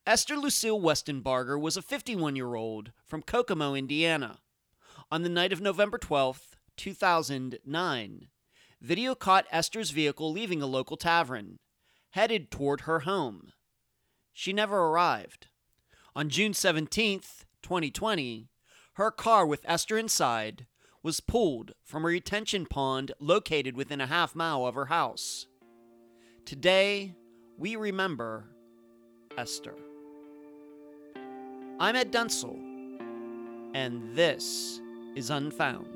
Esther Lucille Westenbarger was a 51-year-old from Kokomo, Indiana. On the night of November 12th, 2009, video caught Esther's vehicle leaving a local tavern, headed toward her home. She never arrived. On June 17th, 2020, her car with Esther inside was pulled from a retention pond located within a half-mile of her house. Today, we remember Esther. I'm Ed Dunsel, and this is Unfound.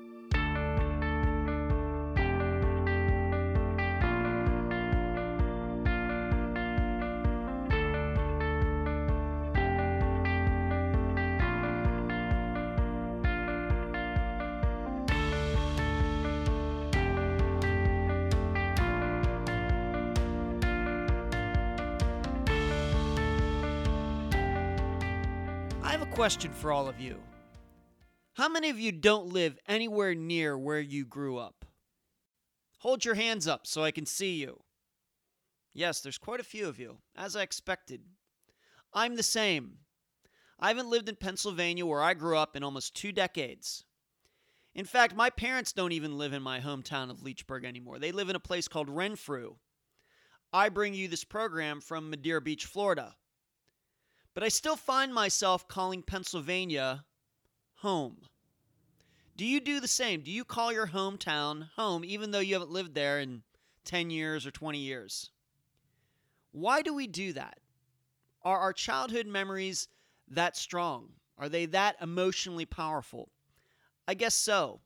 I have a question for all of you. How many of you don't live anywhere near where you grew up? Hold your hands up so I can see you. Yes, there's quite a few of you, as I expected. I'm the same. I haven't lived in Pennsylvania where I grew up in almost 2 decades. In fact, my parents don't even live in my hometown of Leechburg anymore. They live in a place called Renfrew. I bring you this program from Madeira Beach, Florida. But I still find myself calling Pennsylvania home. Do you do the same? Do you call your hometown home even though you haven't lived there in 10 years or 20 years? Why do we do that? Are our childhood memories that strong? Are they that emotionally powerful? I guess so.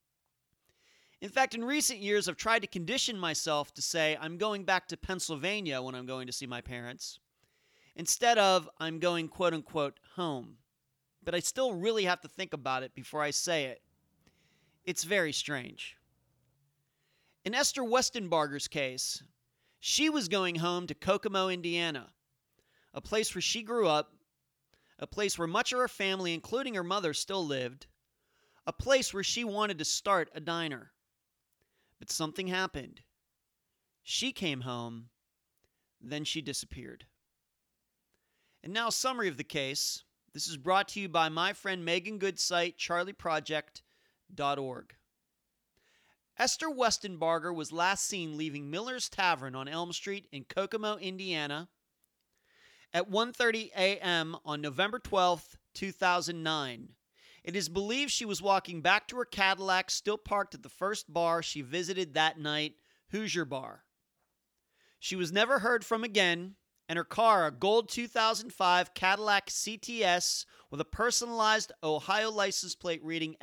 In fact, in recent years, I've tried to condition myself to say I'm going back to Pennsylvania when I'm going to see my parents, instead of I'm going quote-unquote home. But I still really have to think about it before I say it. It's very strange. In Esther Westenbarger's case, she was going home to Kokomo, Indiana, a place where she grew up, a place where much of her family, including her mother, still lived, a place where she wanted to start a diner. But something happened. She came home, then she disappeared. And now a summary of the case. This is brought to you by my friend Megan Good's site, charlieproject.org. Esther Westenbarger was last seen leaving Miller's Tavern on Elm Street in Kokomo, Indiana at 1:30 a.m. on November 12, 2009. It is believed she was walking back to her Cadillac still parked at the first bar she visited that night, Hoosier Bar. She was never heard from again, and her car, a gold 2005 Cadillac CTS with a personalized Ohio license plate reading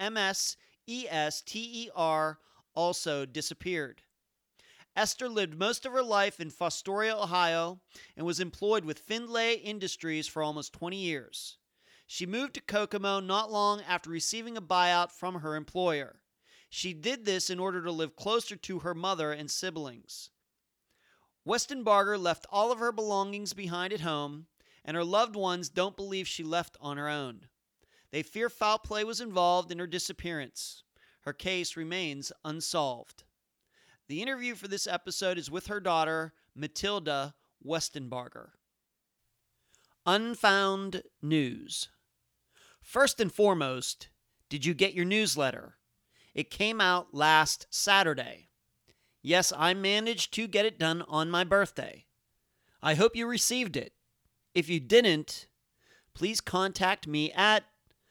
MSESTER, also disappeared. Esther lived most of her life in Fostoria, Ohio, and was employed with Findlay Industries for almost 20 years. She moved to Kokomo not long after receiving a buyout from her employer. She did this in order to live closer to her mother and siblings. Westenbarger left all of her belongings behind at home, and her loved ones don't believe she left on her own. They fear foul play was involved in her disappearance. Her case remains unsolved. The interview for this episode is with her daughter, Matilda Westenbarger. Unfound News. First and foremost, did you get your newsletter? It came out last Saturday. Yes, I managed to get it done on my birthday. I hope you received it. If you didn't, please contact me at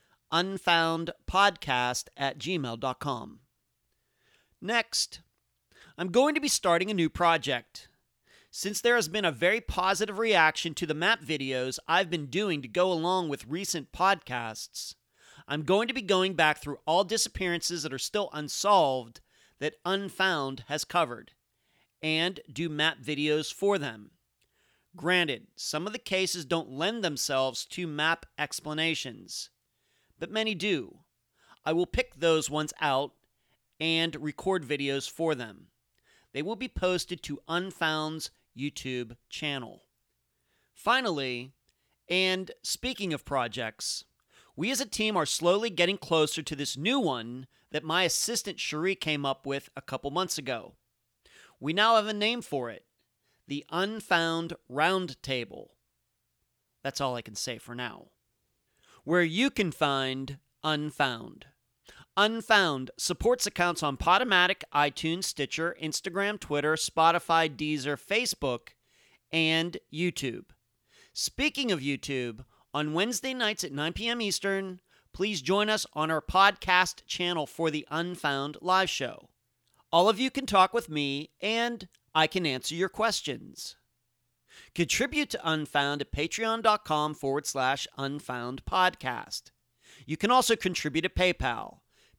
unfoundpodcast@gmail.com. Next, I'm going to be starting a new project. Since there has been a very positive reaction to the map videos I've been doing to go along with recent podcasts, I'm going to be going back through all disappearances that are still unsolved that Unfound has covered, and do map videos for them. Granted, some of the cases don't lend themselves to map explanations, but many do. I will pick those ones out and record videos for them. They will be posted to Unfound's YouTube channel. Finally, and speaking of projects, we as a team are slowly getting closer to this new one that my assistant Cherie came up with a couple months ago. We now have a name for it, the Unfound Roundtable. That's all I can say for now. Where you can find Unfound. Unfound supports accounts on Podomatic, iTunes, Stitcher, Instagram, Twitter, Spotify, Deezer, Facebook, and YouTube. Speaking of YouTube, on Wednesday nights at 9 p.m. Eastern, please join us on our podcast channel for the Unfound live show. All of you can talk with me, and I can answer your questions. Contribute to Unfound at patreon.com/Unfound Podcast. You can also contribute at PayPal,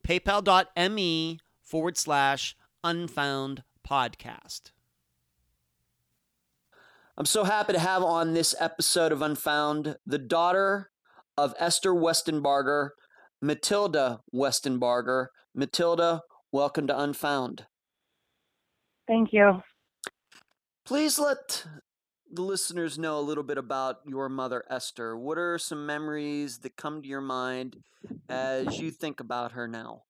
paypal.me/Unfound Podcast. I'm so happy to have on this episode of Unfound the daughter of Esther Westenbarger, Matilda Westenbarger. Matilda, welcome to Unfound. Thank you. Please let the listeners know a little bit about your mother, Esther. What are some memories that come to your mind as you think about her now?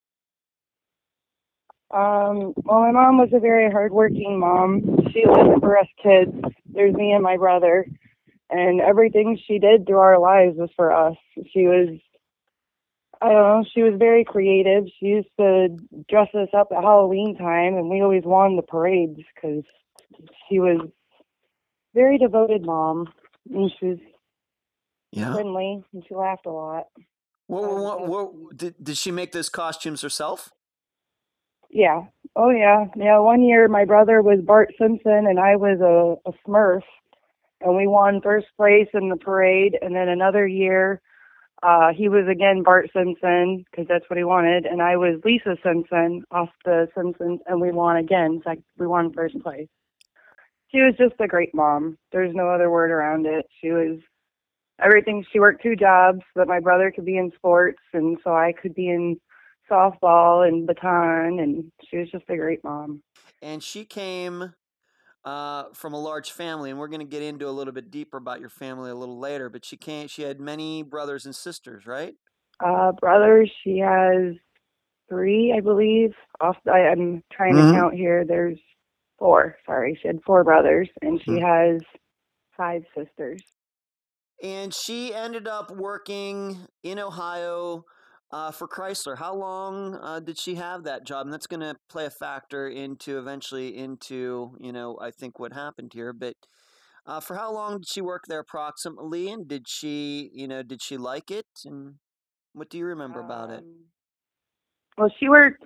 Well, my mom was a very hardworking mom. She lived for us kids. There's me and my brother, and everything she did through our lives was for us. She was, I don't know, she was very creative. She used to dress us up at Halloween time, and we always won the parades because she was a very devoted mom, and she was friendly, and she laughed a lot. Did she make those costumes herself? Yeah. Oh, yeah. Yeah, one year my brother was Bart Simpson and I was a Smurf, and we won first place in the parade. And then another year, he was again Bart Simpson because that's what he wanted, and I was Lisa Simpson off the Simpsons, and we won again. So we won first place. She was just a great mom. There's no other word around it. She was everything. She worked 2 jobs so that my brother could be in sports, and so I could be in softball and baton, and she was just a great mom. And she came from a large family, and we're going to get into a little bit deeper about your family a little later, but she had many brothers and sisters, right? Brothers, she has 3, I believe. I'm trying to count here. There's 4. Sorry, she had 4 brothers, and she has 5 sisters. And she ended up working in Ohio for Chrysler. How long did she have that job? And that's going to play a factor eventually into, I think what happened here. But for how long did she work there approximately? And did she like it? And what do you remember about it? Well, she worked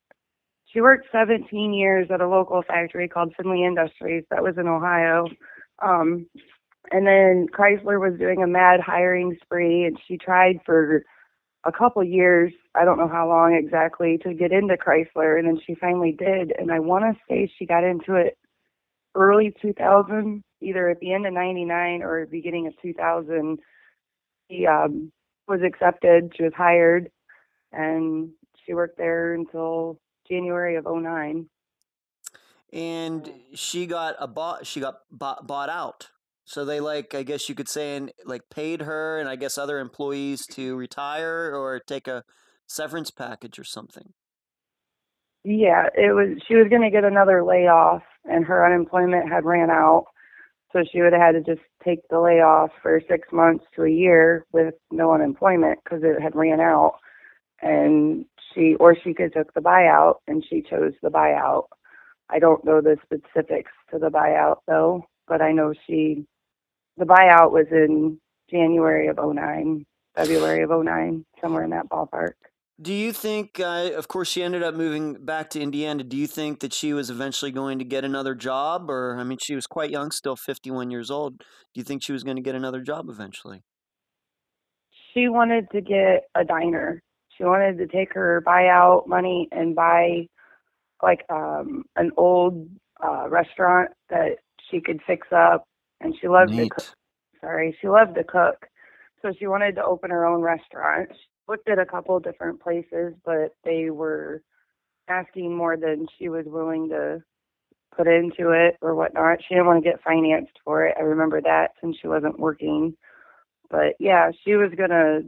17 years at a local factory called Finley Industries that was in Ohio. And then Chrysler was doing a mad hiring spree, and she tried for a couple years, I don't know how long exactly, to get into Chrysler, and then she finally did. And I want to say she got into it early 2000, either at the end of 99 or beginning of 2000. She was accepted. She was hired, and she worked there until January of 2009. And she got bought out. So they I guess you could say, and paid her and I guess other employees to retire or take a severance package or something. Yeah, she was going to get another layoff, and her unemployment had ran out. So she would have had to just take the layoff for 6 months to a year with no unemployment because it had ran out. And she could took the buyout, and she chose the buyout. I don't know the specifics to the buyout though, but I know the buyout was in January of 2009, February of 2009, somewhere in that ballpark. Do you think, of course, she ended up moving back to Indiana. Do you think that she was eventually going to get another job? Or, I mean, she was quite young, still 51 years old. Do you think she was going to get another job eventually? She wanted to get a diner. She wanted to take her buyout money and buy an old restaurant that she could fix up, and she loved to cook. She loved to cook, so she wanted to open her own restaurant. She looked at a couple of different places, but they were asking more than she was willing to put into it or whatnot. She didn't want to get financed for it. I remember that since she wasn't working. But yeah, she was gonna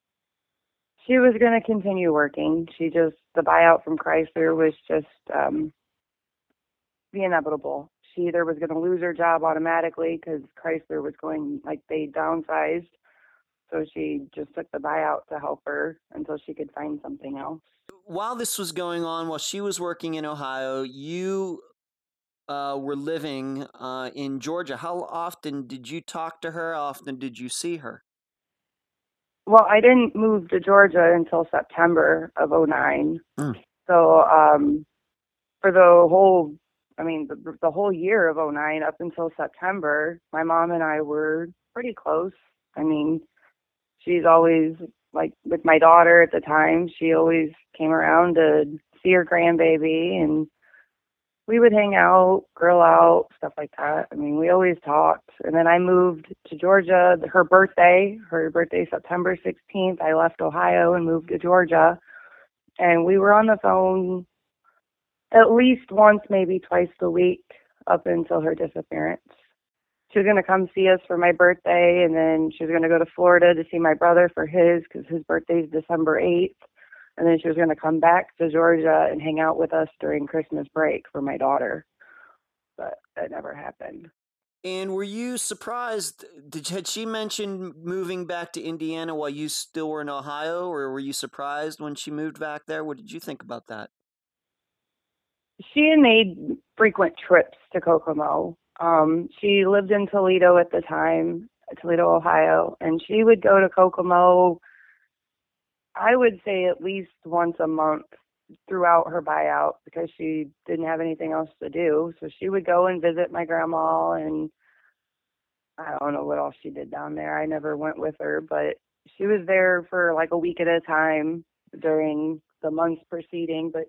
continue working. The buyout from Chrysler was just the inevitable. she either was going to lose her job automatically because Chrysler was going, like, they downsized. So she just took the buyout to help her until she could find something else. While this was going on, while she was working in Ohio, you were living in Georgia. How often did you talk to her? How often did you see her? Well, I didn't move to Georgia until September of '09. Mm. So for the whole, the whole year of '09 up until September, my mom and I were pretty close. I mean, she's always, like, with my daughter at the time, she always came around to see her grandbaby, and we would hang out, grill out, stuff like that. I mean, we always talked. And then I moved to Georgia. Her birthday, September 16th, I left Ohio and moved to Georgia. And we were on the phone at least once, maybe twice a week up until her disappearance. She was going to come see us for my birthday, and then she was going to go to Florida to see my brother for his, because his birthday is December 8th. And then she was going to come back to Georgia and hang out with us during Christmas break for my daughter. But that never happened. And were you surprised? Had she mentioned moving back to Indiana while you still were in Ohio, or were you surprised when she moved back there? What did you think about that? She had made frequent trips to Kokomo. She lived in Toledo at the time, Toledo, Ohio, and she would go to Kokomo, I would say, at least once a month throughout her buyout, because she didn't have anything else to do. So she would go and visit my grandma, and I don't know what else she did down there. I never went with her, but she was there for like a week at a time during the months preceding. But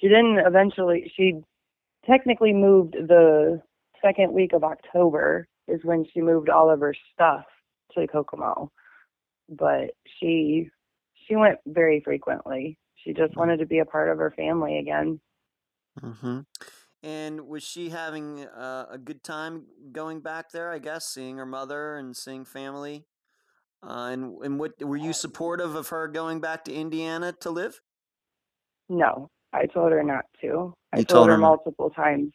she technically moved the second week of October is when she moved all of her stuff to Kokomo. But she went very frequently. She just wanted to be a part of her family again. Mm-hmm. And was she having a good time going back there, I guess, seeing her mother and seeing family? And what were you supportive of her going back to Indiana to live? No, I told her not to. I You told told her her not. multiple times.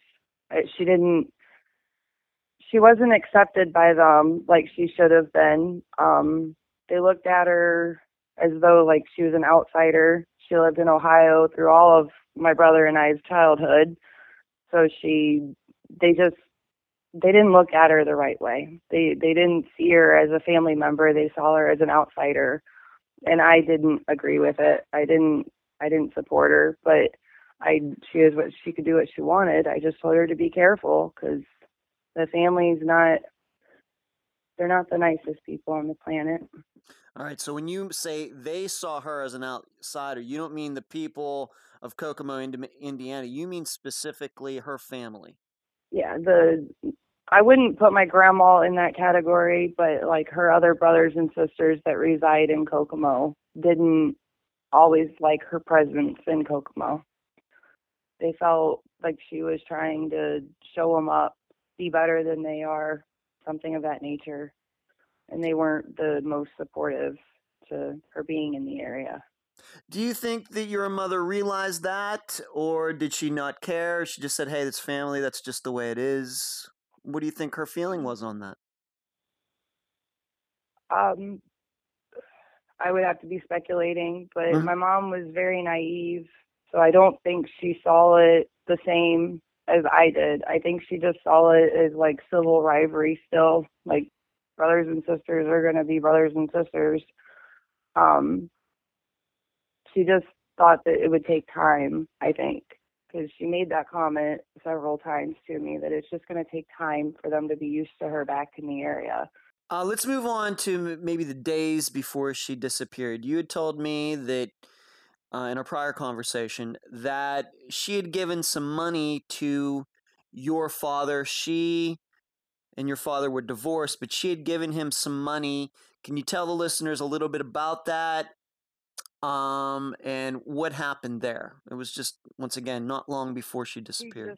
She wasn't accepted by them like she should have been. They looked at her as though like she was an outsider. She lived in Ohio through all of my brother and I's childhood. So they just, they didn't look at her the right way. They didn't see her as a family member. They saw her as an outsider, and I didn't agree with it. I didn't support her, but she could do what she wanted. I just told her to be careful because the family's not, they're not the nicest people on the planet. All right, so when you say they saw her as an outsider, you don't mean the people of Kokomo, Indiana. You mean specifically her family. Yeah, I wouldn't put my grandma in that category, but like her other brothers and sisters that reside in Kokomo didn't always like her presence in Kokomo. They felt like she was trying to show them up, be better than they are, something of that nature. And they weren't the most supportive to her being in the area. Do you think that your mother realized that, or did she not care? She just said, hey, it's family, that's just the way it is. What do you think her feeling was on that? Um, I would have to be speculating, but Mhm. my mom was very naive, so I don't think she saw it the same as I did. I think she just saw it as like civil rivalry still, like brothers and sisters are going to be brothers and sisters. Um, she just thought that it would take time, I think, because she made that comment several times to me that it's just going to take time for them to be used to her back in the area. Let's move on to maybe the days before she disappeared. You had told me that in a prior conversation that she had given some money to your father. She and your father were divorced, but she had given him some money. Can you tell the listeners a little bit about that? And what happened there? It was just, once again, not long before she She disappeared. just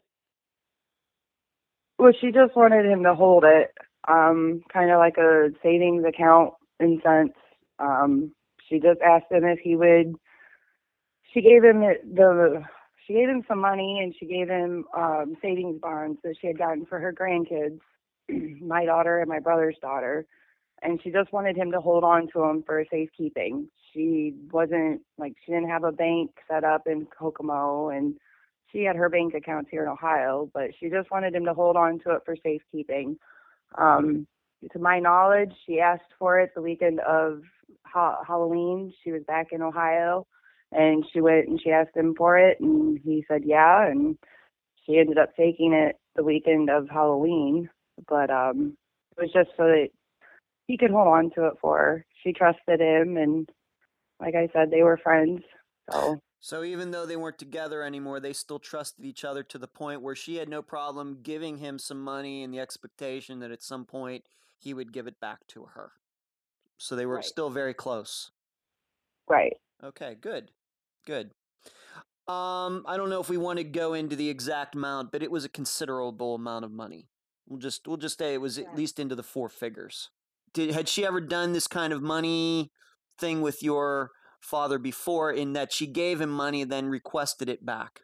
she just wanted him to hold it, kind of like a savings account in sense. She just asked him if he would. She gave him she gave him some money, and she gave him savings bonds that she had gotten for her grandkids, my daughter and my brother's daughter. And she just wanted him to hold on to them for safekeeping. She wasn't like, she didn't have a bank set up in Kokomo, and she had her bank accounts here in Ohio, but she just wanted him to hold on to it for safekeeping. To my knowledge, she asked for it the weekend of Halloween. She was back in Ohio, and she went and she asked him for it, and he said yeah, and she ended up taking it the weekend of Halloween. But it was just so that he could hold on to it for her. She trusted him, and like I said, they were friends. So even though they weren't together anymore, they still trusted each other to the point where she had no problem giving him some money in the expectation that at some point he would give it back to her. So they were Right. still very close. Right. Okay, good. Good. I don't know if we want to go into the exact amount, but it was a considerable amount of money. We'll just say it was at least into the 4 figures. Had she ever done this kind of money thing with your father before, in that she gave him money and then requested it back?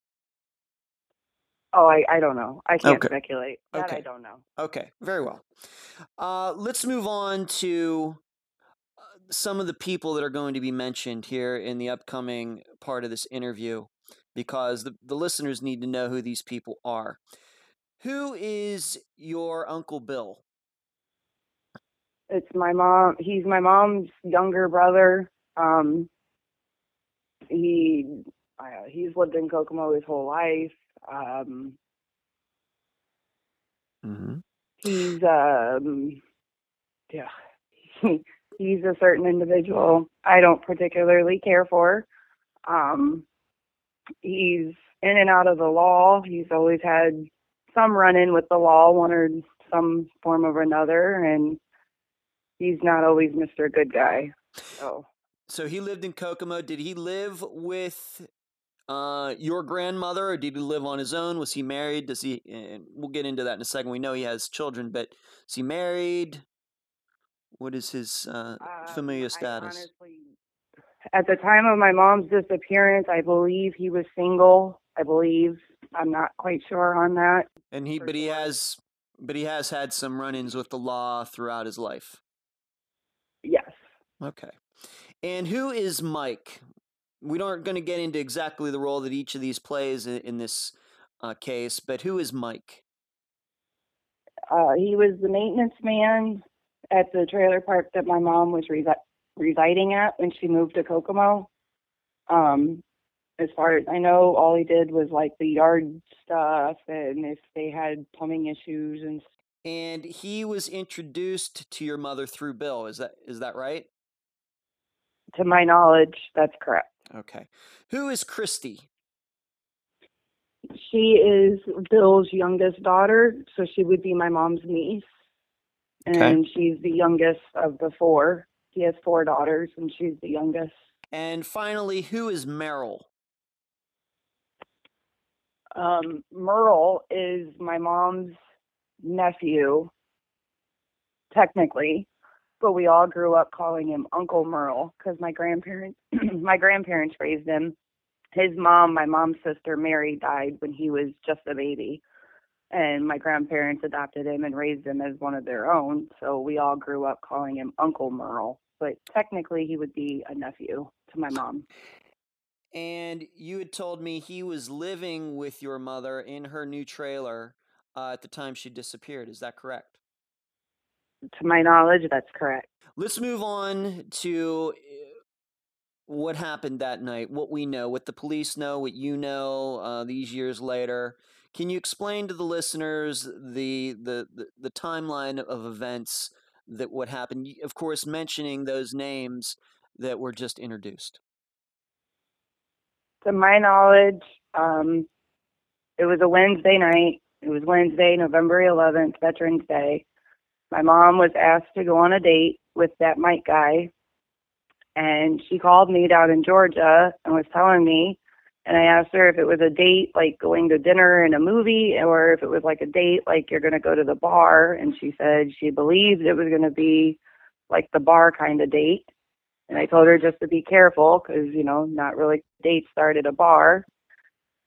Oh, I don't know. I can't speculate. That I don't know. Okay, very well. Let's move on to some of the people that are going to be mentioned here in the upcoming part of this interview, because the listeners need to know who these people are. Who is your Uncle Bill? It's my mom. He's my mom's younger brother. He's lived in Kokomo his whole life. He's yeah. He's a certain individual I don't particularly care for. He's in and out of the law. He's always had some run-in with the law, one or some form of another, and he's not always Mr. Good Guy. So he lived in Kokomo. Did he live with your grandmother, or did he live on his own? Was he married? Does he? And we'll get into that in a second. We know he has children, but is he married? What is his familial status? Honestly, at the time of my mom's disappearance, I believe he was single. I'm not quite sure on that. And he has had some run-ins with the law throughout his life. Yes. Okay. And who is Mike? We aren't going to get into exactly the role that each of these plays in this case, but who is Mike? He was the maintenance man at the trailer park that my mom was residing at when she moved to Kokomo. As far as I know, all he did was like the yard stuff, and if they had plumbing issues and he was introduced to your mother through Bill. Is that right? To my knowledge, that's correct. Okay. Who is Christy? She is Bill's youngest daughter, so she would be my mom's niece. Okay. And she's the youngest of the 4. He has 4 daughters, and she's the youngest. And finally, who is Merle? Merle is my mom's nephew, technically, but we all grew up calling him Uncle Merle because my grandparents raised him. His mom, my mom's sister Mary, died when he was just a baby, and my grandparents adopted him and raised him as one of their own, so we all grew up calling him Uncle Merle, but technically he would be a nephew to my mom. And you had told me he was living with your mother in her new trailer at the time she disappeared. Is that correct? To my knowledge, that's correct. Let's move on to what happened that night, what we know, what the police know, what you know these years later. Can you explain to the listeners the timeline of events that what happened? Of course, mentioning those names that were just introduced. To my knowledge, it was a Wednesday night. It was Wednesday, November 11th, Veterans Day. My mom was asked to go on a date with that Mike guy, and she called me down in Georgia and was telling me, and I asked her if it was a date like going to dinner and a movie, or if it was like a date like you're going to go to the bar, and she said she believed it was going to be like the bar kind of date. And I told her just to be careful because, not really dates start at a bar.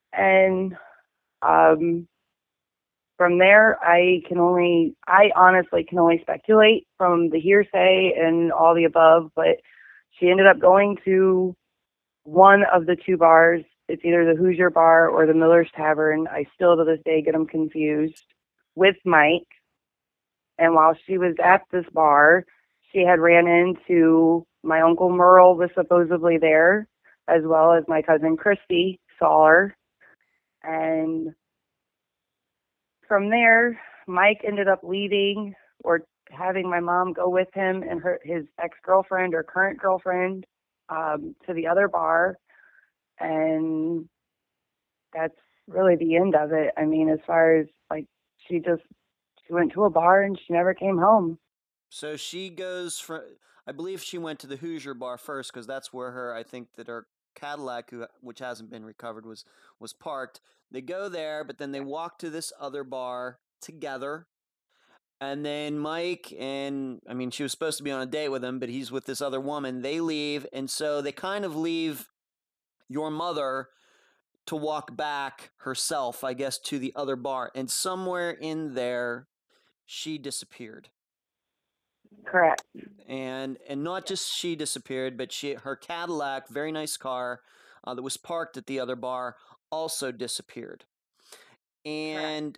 And um, from there, I honestly can only speculate from the hearsay and all the above, but she ended up going to one of the two bars. It's either the Hoosier Bar or the Miller's Tavern. I still to this day get them confused with Mike. And while she was at this bar, she had ran into my uncle Merle was supposedly there, as well as my cousin Christy saw her. And from there, Mike ended up leaving or having my mom go with him and his ex-girlfriend or current girlfriend to the other bar. And that's really the end of it. I mean, as far as like, she went to a bar and she never came home. So she goes from, I believe she went to the Hoosier Bar first because that's where I think that her Cadillac, which hasn't been recovered, was parked. They go there, but then they walk to this other bar together. And then Mike and, I mean, she was supposed to be on a date with him, but he's with this other woman. They leave, and so they kind of leave your mother to walk back herself, I guess, to the other bar. And somewhere in there, she disappeared. Correct. And not just she disappeared, but her Cadillac, very nice car, that was parked at the other bar, also disappeared. And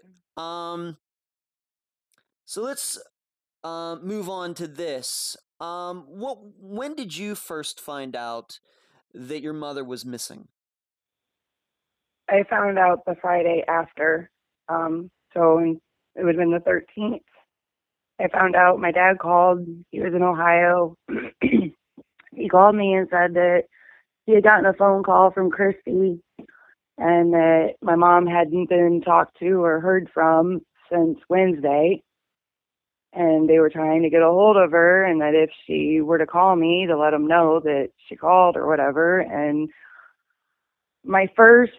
so let's move on to this. When did you first find out that your mother was missing? I found out the Friday after. So it would have been the 13th. I found out my dad called. He was in Ohio. He called me and said that he had gotten a phone call from Christy and that my mom hadn't been talked to or heard from since Wednesday. And they were trying to get a hold of her, and that if she were to call me to let them know that she called or whatever. And my first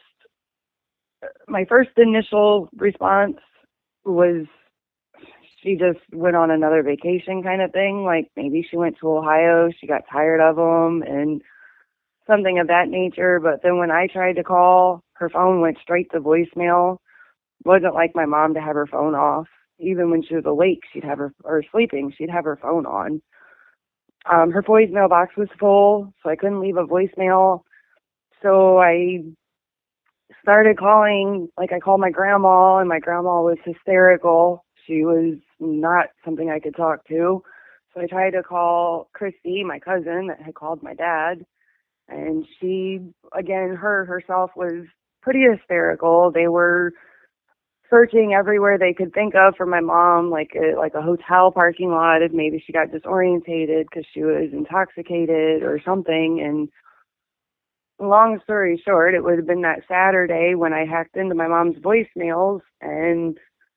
initial response was she just went on another vacation kind of thing. Like maybe she went to Ohio, she got tired of them and something of that nature. But then when I tried to call, her phone went straight to voicemail. It wasn't like my mom to have her phone off. Even when she was awake, or sleeping, she'd have her phone on. Her voicemail box was full, so I couldn't leave a voicemail. So I started calling, like I called my grandma, and my grandma was hysterical. She was not something I could talk to. So I tried to call Christy, my cousin that had called my dad, and she, again, herself was pretty hysterical. They were searching everywhere they could think of for my mom, like a hotel parking lot, if maybe she got disorientated because she was intoxicated or something. And long story short, it would have been that Saturday when I hacked into my mom's voicemails and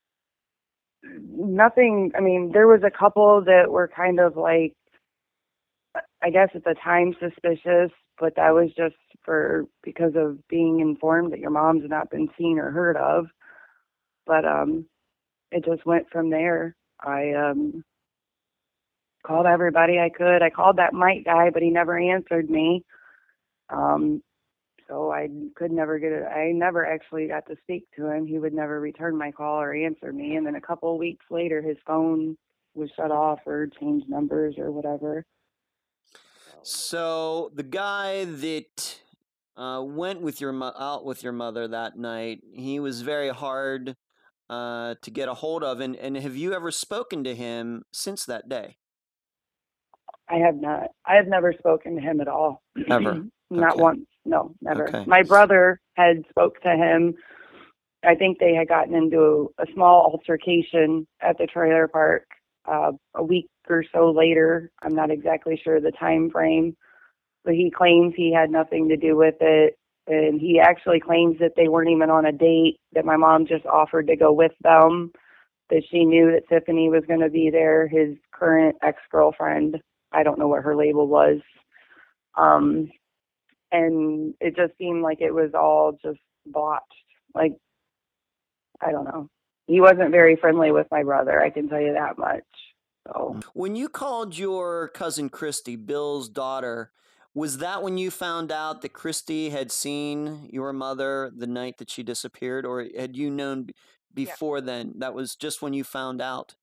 nothing. I mean, there was a couple that were kind of like, I guess at the time, suspicious, but that was just because of being informed that your mom's not been seen or heard of. But it just went from there. I called everybody I could. I called that Mike guy, but he never answered me. So I could never get it. I never actually got to speak to him. He would never return my call or answer me. And then a couple of weeks later, his phone was shut off or changed numbers or whatever. So the guy that went with out with your mother that night, he was very hard to get a hold of. And have you ever spoken to him since that day? I have not. I have never spoken to him at all. Ever? Not Okay. once. No, never. Okay. My brother had spoke to him. I think they had gotten into a small altercation at the trailer park a week or so later. I'm not exactly sure the time frame, but he claims he had nothing to do with it. And he actually claims that they weren't even on a date, that my mom just offered to go with them, that she knew that Tiffany was going to be there, his current ex-girlfriend. I don't know what her label was. And it just seemed like it was all just botched. Like, I don't know. He wasn't very friendly with my brother, I can tell you that much. So when you called your cousin Christy, Bill's daughter, Was that when you found out that Christy had seen your mother the night that she disappeared, or had you known Yeah. before then? That was just when you found out?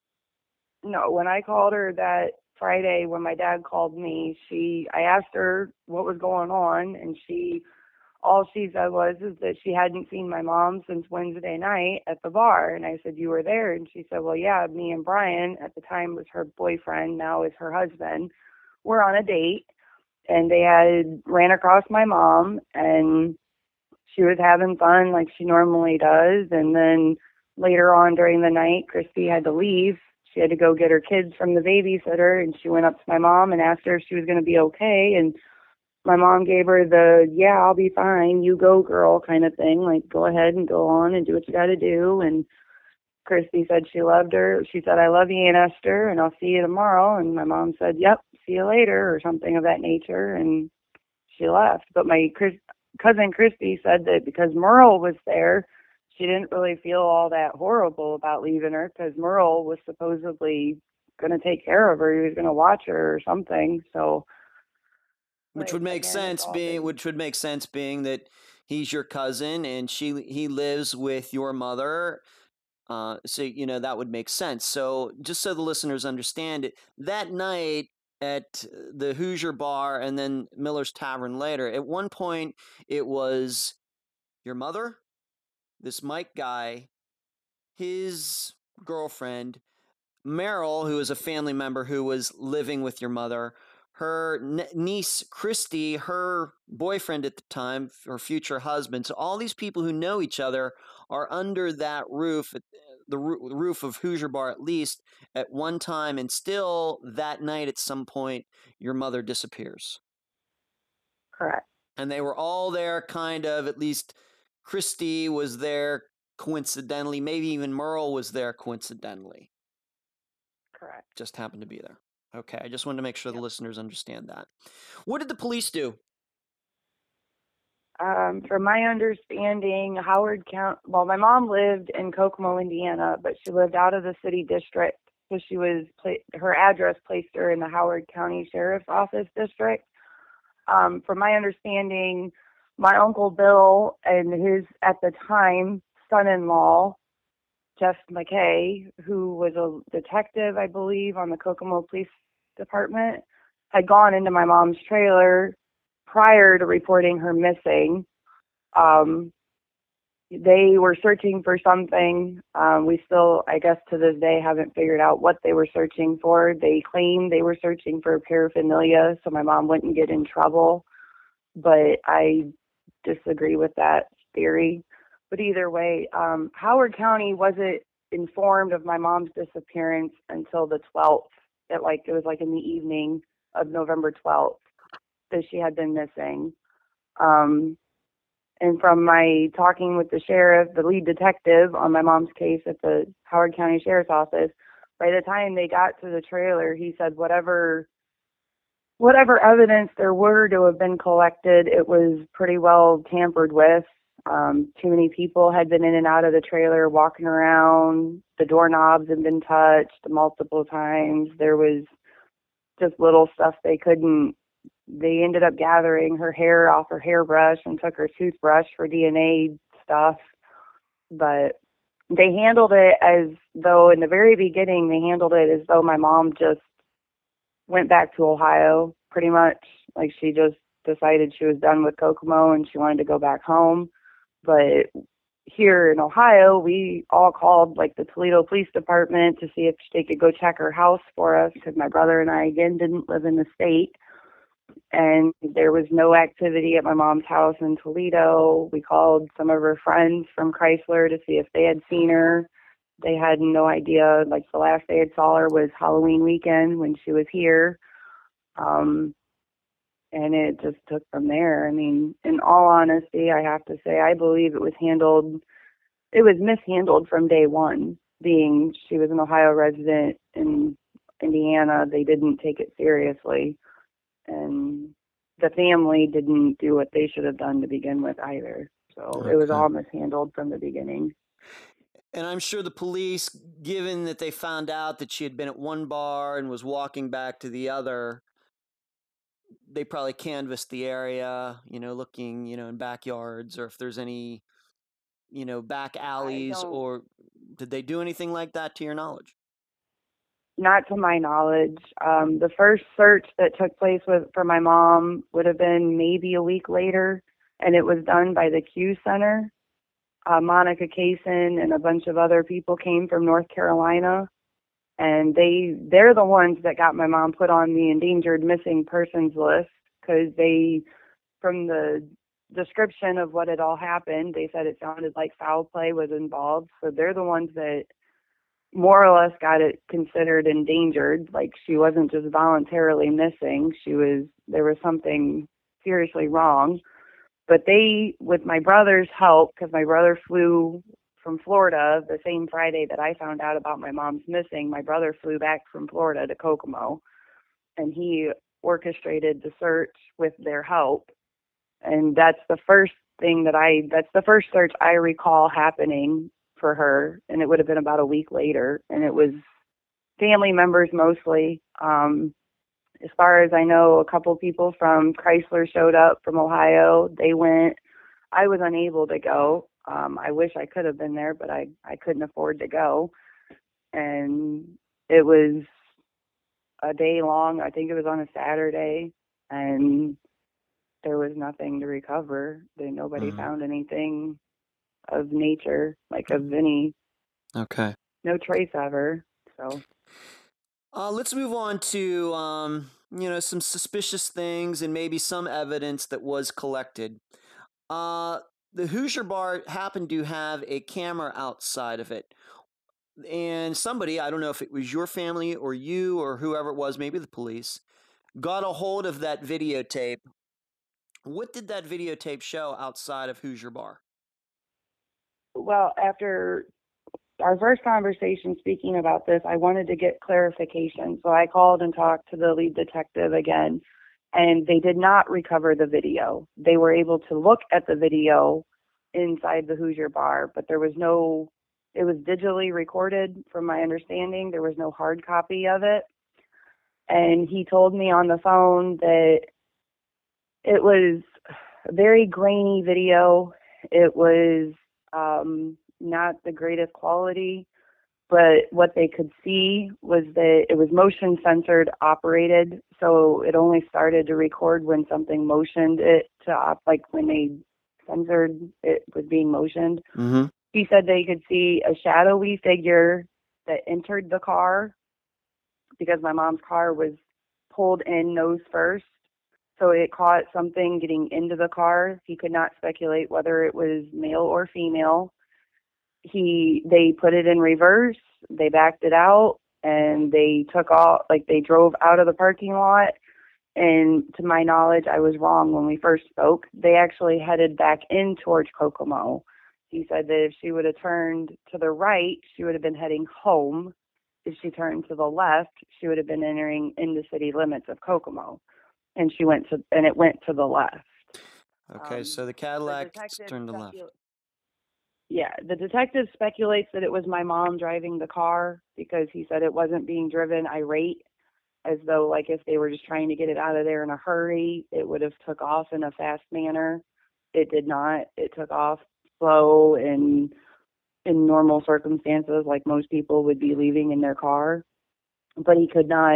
No, when I called her that Friday when my dad called me, I asked her what was going on, and all she said was is that she hadn't seen my mom since Wednesday night at the bar. And I said, "You were there?" And she said, "Well, yeah, me and Brian, at the time was her boyfriend, now is her husband, were on a date, and they had ran across my mom, and she was having fun like she normally does. And then later on during the night, Christy had to leave. She had to go get her kids from the babysitter, and she went up to my mom and asked her if she was going to be okay. And my mom gave her the, yeah, I'll be fine, you go girl kind of thing, like go ahead and go on and do what you got to do. And Christy said she loved her. She said, "I love you, Aunt Esther, and I'll see you tomorrow." And my mom said, "Yep, see you later," or something of that nature. And she left. But cousin Christy said that because Merle was there, she didn't really feel all that horrible about leaving her because Merle was supposedly going to take care of her. He was going to watch her or something. So, Which but would make again, it's sense, all been being that he's your cousin and he lives with your mother. So that would make sense. So just so the listeners understand it, that night at the Hoosier Bar and then Miller's Tavern later, at one point it was your mother, this Mike guy, his girlfriend, Meryl, who is a family member who was living with your mother, her niece, Christy, her boyfriend at the time, her future husband. So all these people who know each other are under that roof, the roof of Hoosier Bar at least, at one time. And still that night at some point, your mother disappears. correct. And they were all there, kind of, at least Christy was there coincidentally. Maybe even Merle was there coincidentally. Correct. Just happened to be there. Okay, I just wanted to make sure the Yep. listeners understand that. What did the police do? From my understanding, Howard County, well, my mom lived in Kokomo, Indiana, but she lived out of the city district. So her address placed her in the Howard County Sheriff's Office district. From my understanding, my Uncle Bill and his, at the time, son-in-law, Jeff McKay, who was a detective, I believe, on the Kokomo Police Department, had gone into my mom's trailer prior to reporting her missing. They were searching for something. We still, I guess to this day, haven't figured out what they were searching for. They claimed they were searching for paraphernalia so my mom wouldn't get in trouble, but I disagree with that theory. But either way, Howard County wasn't informed of my mom's disappearance until the 12th. It was like in the evening of November 12th that she had been missing. And from my talking with the sheriff, the lead detective on my mom's case at the Howard County Sheriff's Office, by the time they got to the trailer, he said whatever evidence there were to have been collected, it was pretty well tampered with. Too many people had been in and out of the trailer walking around. The doorknobs had been touched multiple times. There was just little stuff they ended up gathering her hair off her hairbrush and took her toothbrush for DNA stuff. But they handled it as though, in the very beginning, my mom just went back to Ohio, pretty much. Like she just decided she was done with Kokomo and she wanted to go back home. But here in Ohio, we all called like the Toledo Police Department to see if they could go check her house for us because my brother and I, again, didn't live in the state. And there was no activity at my mom's house in Toledo. We called some of her friends from Chrysler to see if they had seen her. They had no idea. Like the last they had saw her was Halloween weekend when she was here. And it just took from there. I mean, in all honesty, I have to say, I believe it was mishandled from day one. Being she was an Ohio resident in Indiana, they didn't take it seriously. And the family didn't do what they should have done to begin with either. So It was all mishandled from the beginning. And I'm sure the police, given that they found out that she had been at one bar and was walking back to the other, they probably canvassed the area, looking, in backyards, or if there's any, back I alleys, don't, or did they do anything like that to your knowledge? not to my knowledge. The first search that took place for my mom would have been maybe a week later, and it was done by the Q Center. Monica Kaysen and a bunch of other people came from North Carolina, and they're the ones that got my mom put on the endangered missing persons list, because from the description of what had all happened, they said it sounded like foul play was involved. So they're the ones that more or less got it considered endangered. Like, she wasn't just voluntarily missing. There was something seriously wrong. But they, with my brother's help, because my brother flew from Florida the same Friday that I found out about my mom's missing, my brother flew back from Florida to Kokomo, and he orchestrated the search with their help. And that's the first search I recall happening for her, and it would have been about a week later, and it was family members mostly. As far as I know, a couple people from Chrysler showed up from Ohio. They went. I was unable to go. I wish I could have been there, but I couldn't afford to go. And it was a day long. I think it was on a Saturday, and there was nothing to recover. Nobody found anything of nature, like of any. Okay. No trace of her. So. Let's move on to some suspicious things and maybe some evidence that was collected. The Hoosier Bar happened to have a camera outside of it. And somebody, I don't know if it was your family or you or whoever it was, maybe the police, got a hold of that videotape. What did that videotape show outside of Hoosier Bar? Well, after our first conversation speaking about this, I wanted to get clarification. So I called and talked to the lead detective again, and they did not recover the video. They were able to look at the video inside the Hoosier Bar, but it was digitally recorded from my understanding. There was no hard copy of it. And he told me on the phone that it was a very grainy video. It was not the greatest quality, but what they could see was that it was motion censored operated. So it only started to record when something motioned it like when they censored it was being motioned. Mm-hmm. He said they could see a shadowy figure that entered the car, because my mom's car was pulled in nose first. So it caught something getting into the car. He could not speculate whether it was male or female. They put it in reverse, they backed it out, and they took off, like they drove out of the parking lot. And to my knowledge, I was wrong when we first spoke. They actually headed back in towards Kokomo. He said that if she would have turned to the right, she would have been heading home. If she turned to the left, she would have been entering into city limits of Kokomo. And it went to the left. Okay, so the Cadillac turned to the left. Yeah, the detective speculates that it was my mom driving the car, because he said it wasn't being driven irate, as though like if they were just trying to get it out of there in a hurry, it would have took off in a fast manner. It did not. It took off slow and in normal circumstances, like most people would be leaving in their car. But he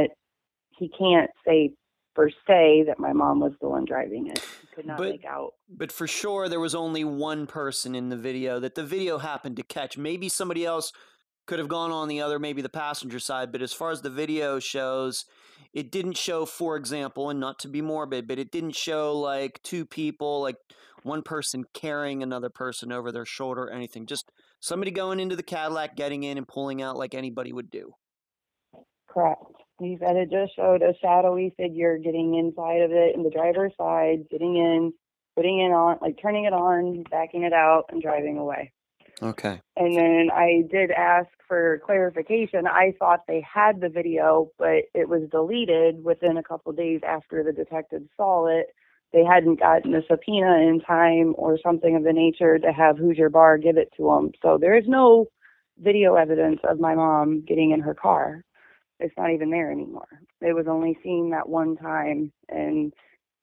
can't say per se that my mom was the one driving it. He could not make out. But for sure, there was only one person in the video that the video happened to catch. Maybe somebody else could have gone on the other, maybe the passenger side. But as far as the video shows, it didn't show, for example, and not to be morbid, but it didn't show like two people, like one person carrying another person over their shoulder or anything. Just somebody going into the Cadillac, getting in and pulling out like anybody would do. Correct. He said it just showed a shadowy figure getting inside of it in the driver's side, getting in, putting it on, like turning it on, backing it out, and driving away. Okay. And then I did ask for clarification. I thought they had the video, but it was deleted within a couple of days after the detectives saw it. They hadn't gotten a subpoena in time or something of the nature to have Hoosier Bar give it to them. So there is no video evidence of my mom getting in her car. It's not even there anymore. It was only seen that one time, and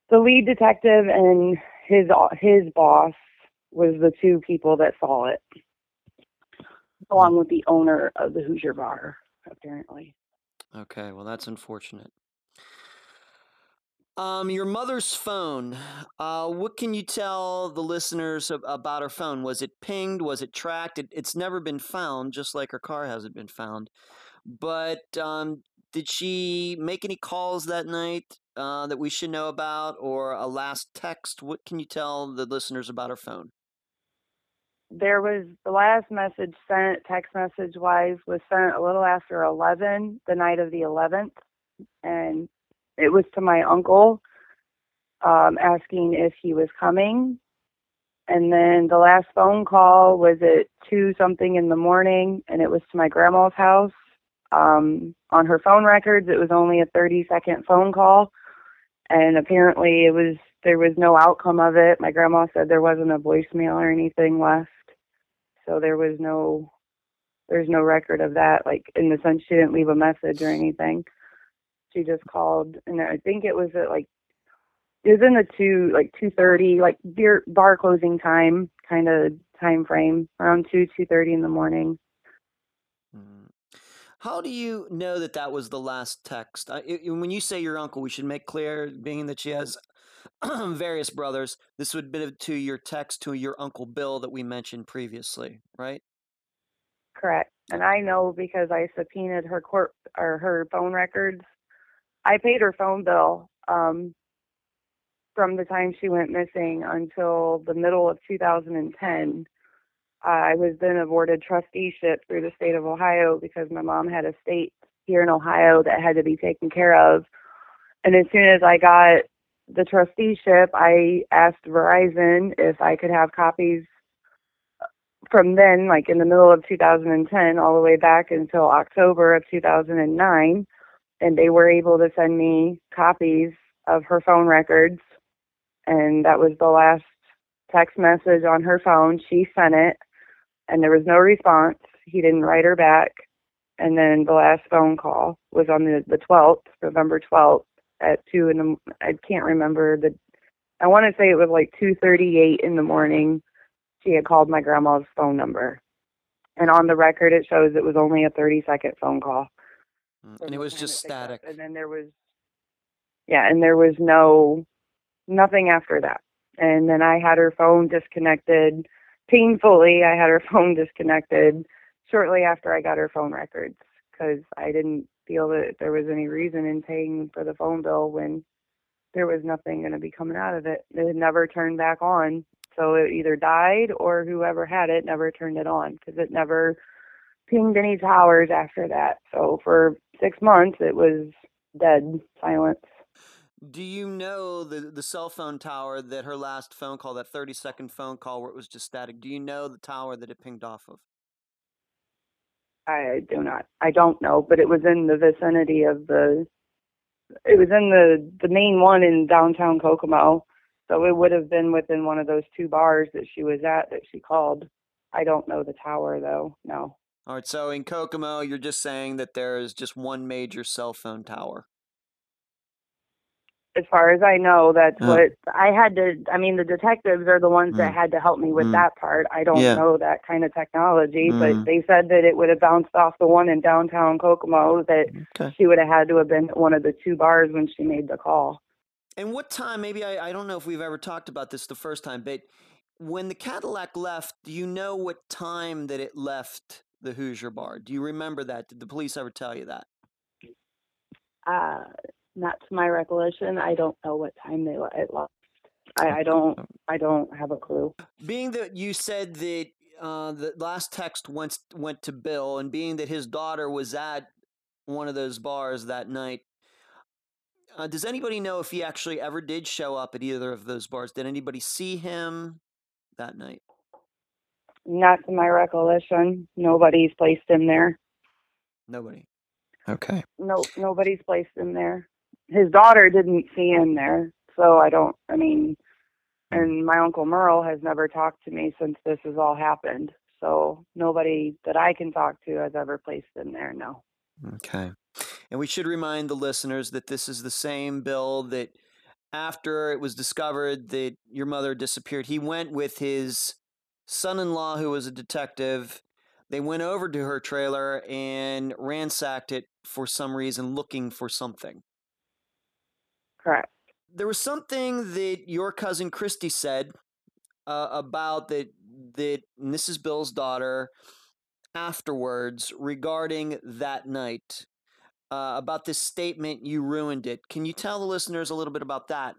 The lead detective and his boss was the two people that saw it, along with the owner of the Hoosier Bar, apparently. Okay, well, that's unfortunate. Your mother's phone. What can you tell the listeners about her phone? Was it pinged? Was it tracked? It's never been found, just like her car hasn't been found. But did she make any calls that night that we should know about, or a last text? What can you tell the listeners about her phone? There was the last message sent, text message wise, was sent a little after 11, the night of the 11th, and it was to my uncle, asking if he was coming. And then the last phone call was at 2 something in the morning, and it was to my grandma's house. On her phone records, it was only a 30-second phone call, and apparently there was no outcome of it. My grandma said there wasn't a voicemail or anything left, so there's no record of that. Like, in the sense, she didn't leave a message or anything. She just called, and I think it was at it was in the 2:30, like bar closing time kind of time frame, around 2:30 in the morning. How do you know that that was the last text? When you say your uncle, we should make clear, being that she has various brothers, this would be to your text to your Uncle Bill that we mentioned previously, right? Correct. And I know because I subpoenaed her phone records. I paid her phone bill from the time she went missing until the middle of 2010. I was then awarded trusteeship through the state of Ohio because my mom had a estate here in Ohio that had to be taken care of. And as soon as I got the trusteeship, I asked Verizon if I could have copies from then, like in the middle of 2010, all the way back until October of 2009. And they were able to send me copies of her phone records. And that was the last text message on her phone. She sent it, and there was no response. He didn't write her back. And then the last phone call was on the 12th, November 12th, at 2 in the, I can't remember I want to say it was like 2:38 in the morning. She had called my grandma's phone number. And on the record, it shows it was only a 30-second phone call. And it was just static. And then there was nothing after that. And then I had her phone disconnected painfully. I had her phone disconnected shortly after I got her phone records because I didn't feel that there was any reason in paying for the phone bill when there was nothing going to be coming out of it. It had never turned back on. So it either died or whoever had it never turned it on because it never pinged any towers after that. So for 6 months, it was dead silence. Do you know the cell phone tower that her last phone call, that 30-second phone call where it was just static, do you know the tower that it pinged off of? I do not. I don't know, but it was in the vicinity of it was in the main one in downtown Kokomo. So it would have been within one of those two bars that she was at that she called. I don't know the tower, though. No. All right, so in Kokomo, you're just saying that there is just one major cell phone tower. As far as I know, that's what I had to. I mean, the detectives are the ones that had to help me with that part. I don't know that kind of technology, but they said that it would have bounced off the one in downtown Kokomo, that she would have had to have been at one of the two bars when she made the call. And what time, maybe I don't know if we've ever talked about this the first time, but when the Cadillac left, do you know what time that it left the Hoosier Bar? Do you remember that? Did the police ever tell you that? Not to my recollection. I don't know what time it left. I don't have a clue. Being that you said that the last text went to Bill, and being that his daughter was at one of those bars that night, does anybody know if he actually ever did show up at either of those bars? Did anybody see him that night? Not to my recollection. Nobody's placed him there. Nobody. Okay. No, nobody's placed him there. His daughter didn't see him there, so and my Uncle Merle has never talked to me since this has all happened. So nobody that I can talk to has ever placed him there, no. Okay. And we should remind the listeners that this is the same Bill that after it was discovered that your mother disappeared, he went with his son-in-law, who was a detective. They went over to her trailer and ransacked it for some reason, looking for something. Correct. There was something that your cousin Christy said about that, and this is Bill's daughter, afterwards regarding that night, about this statement, "You ruined it." Can you tell the listeners a little bit about that?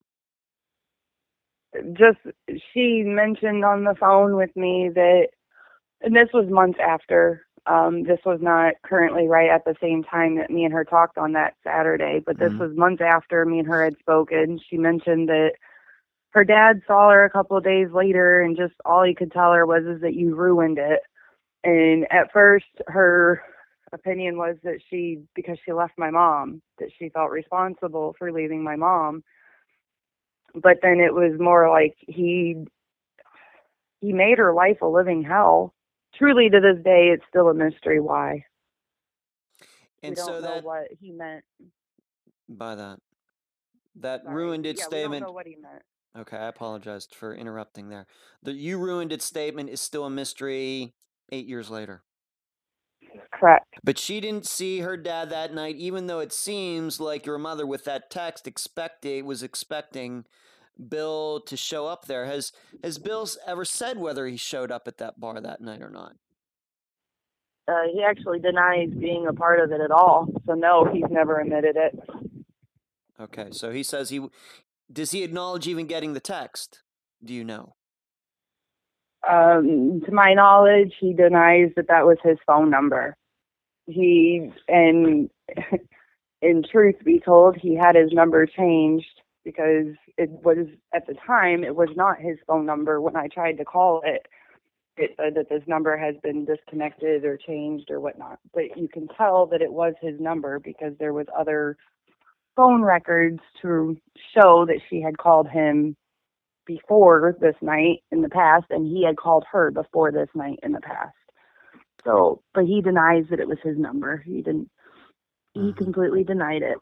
Just, she mentioned on the phone with me that, and this was months after, this was not currently right at the same time that me and her talked on that Saturday, but this was months after me and her had spoken. She mentioned that her dad saw her a couple of days later, and just all he could tell her was, is that you ruined it. And at first, her opinion was that because she left my mom, that she felt responsible for leaving my mom. But then it was more like he made her life a living hell. Truly, to this day, it's still a mystery why. And we don't so know that what he meant by that Sorry. ruined it Yeah, we don't statement. know what he meant. Okay, I apologized for interrupting there. The "you ruined it" statement is still a mystery 8 years later. Correct. But she didn't see her dad that night, even though it seems like your mother, with that text, was expecting Bill to show up there. Has Bill ever said whether he showed up at that bar that night or not? He actually denies being a part of it at all. So no, he's never admitted it. Okay, so he says does he acknowledge even getting the text? Do you know? To my knowledge, he denies that was his phone number. In truth be told, he had his number changed because it was, at the time, it was not his phone number. When I tried to call it, it said that this number has been disconnected or changed or whatnot. But you can tell that it was his number because there was other phone records to show that she had called him before this night in the past, and he had called her before this night in the past. So, but he denies that it was his number. He didn't. He completely denied it.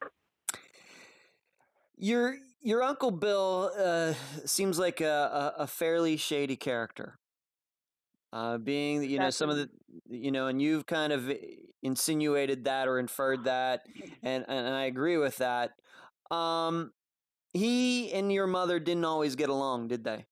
Your Uncle Bill seems like a fairly shady character. Being that, some of the, and you've kind of insinuated that or inferred that, and I agree with that. He and your mother didn't always get along, did they?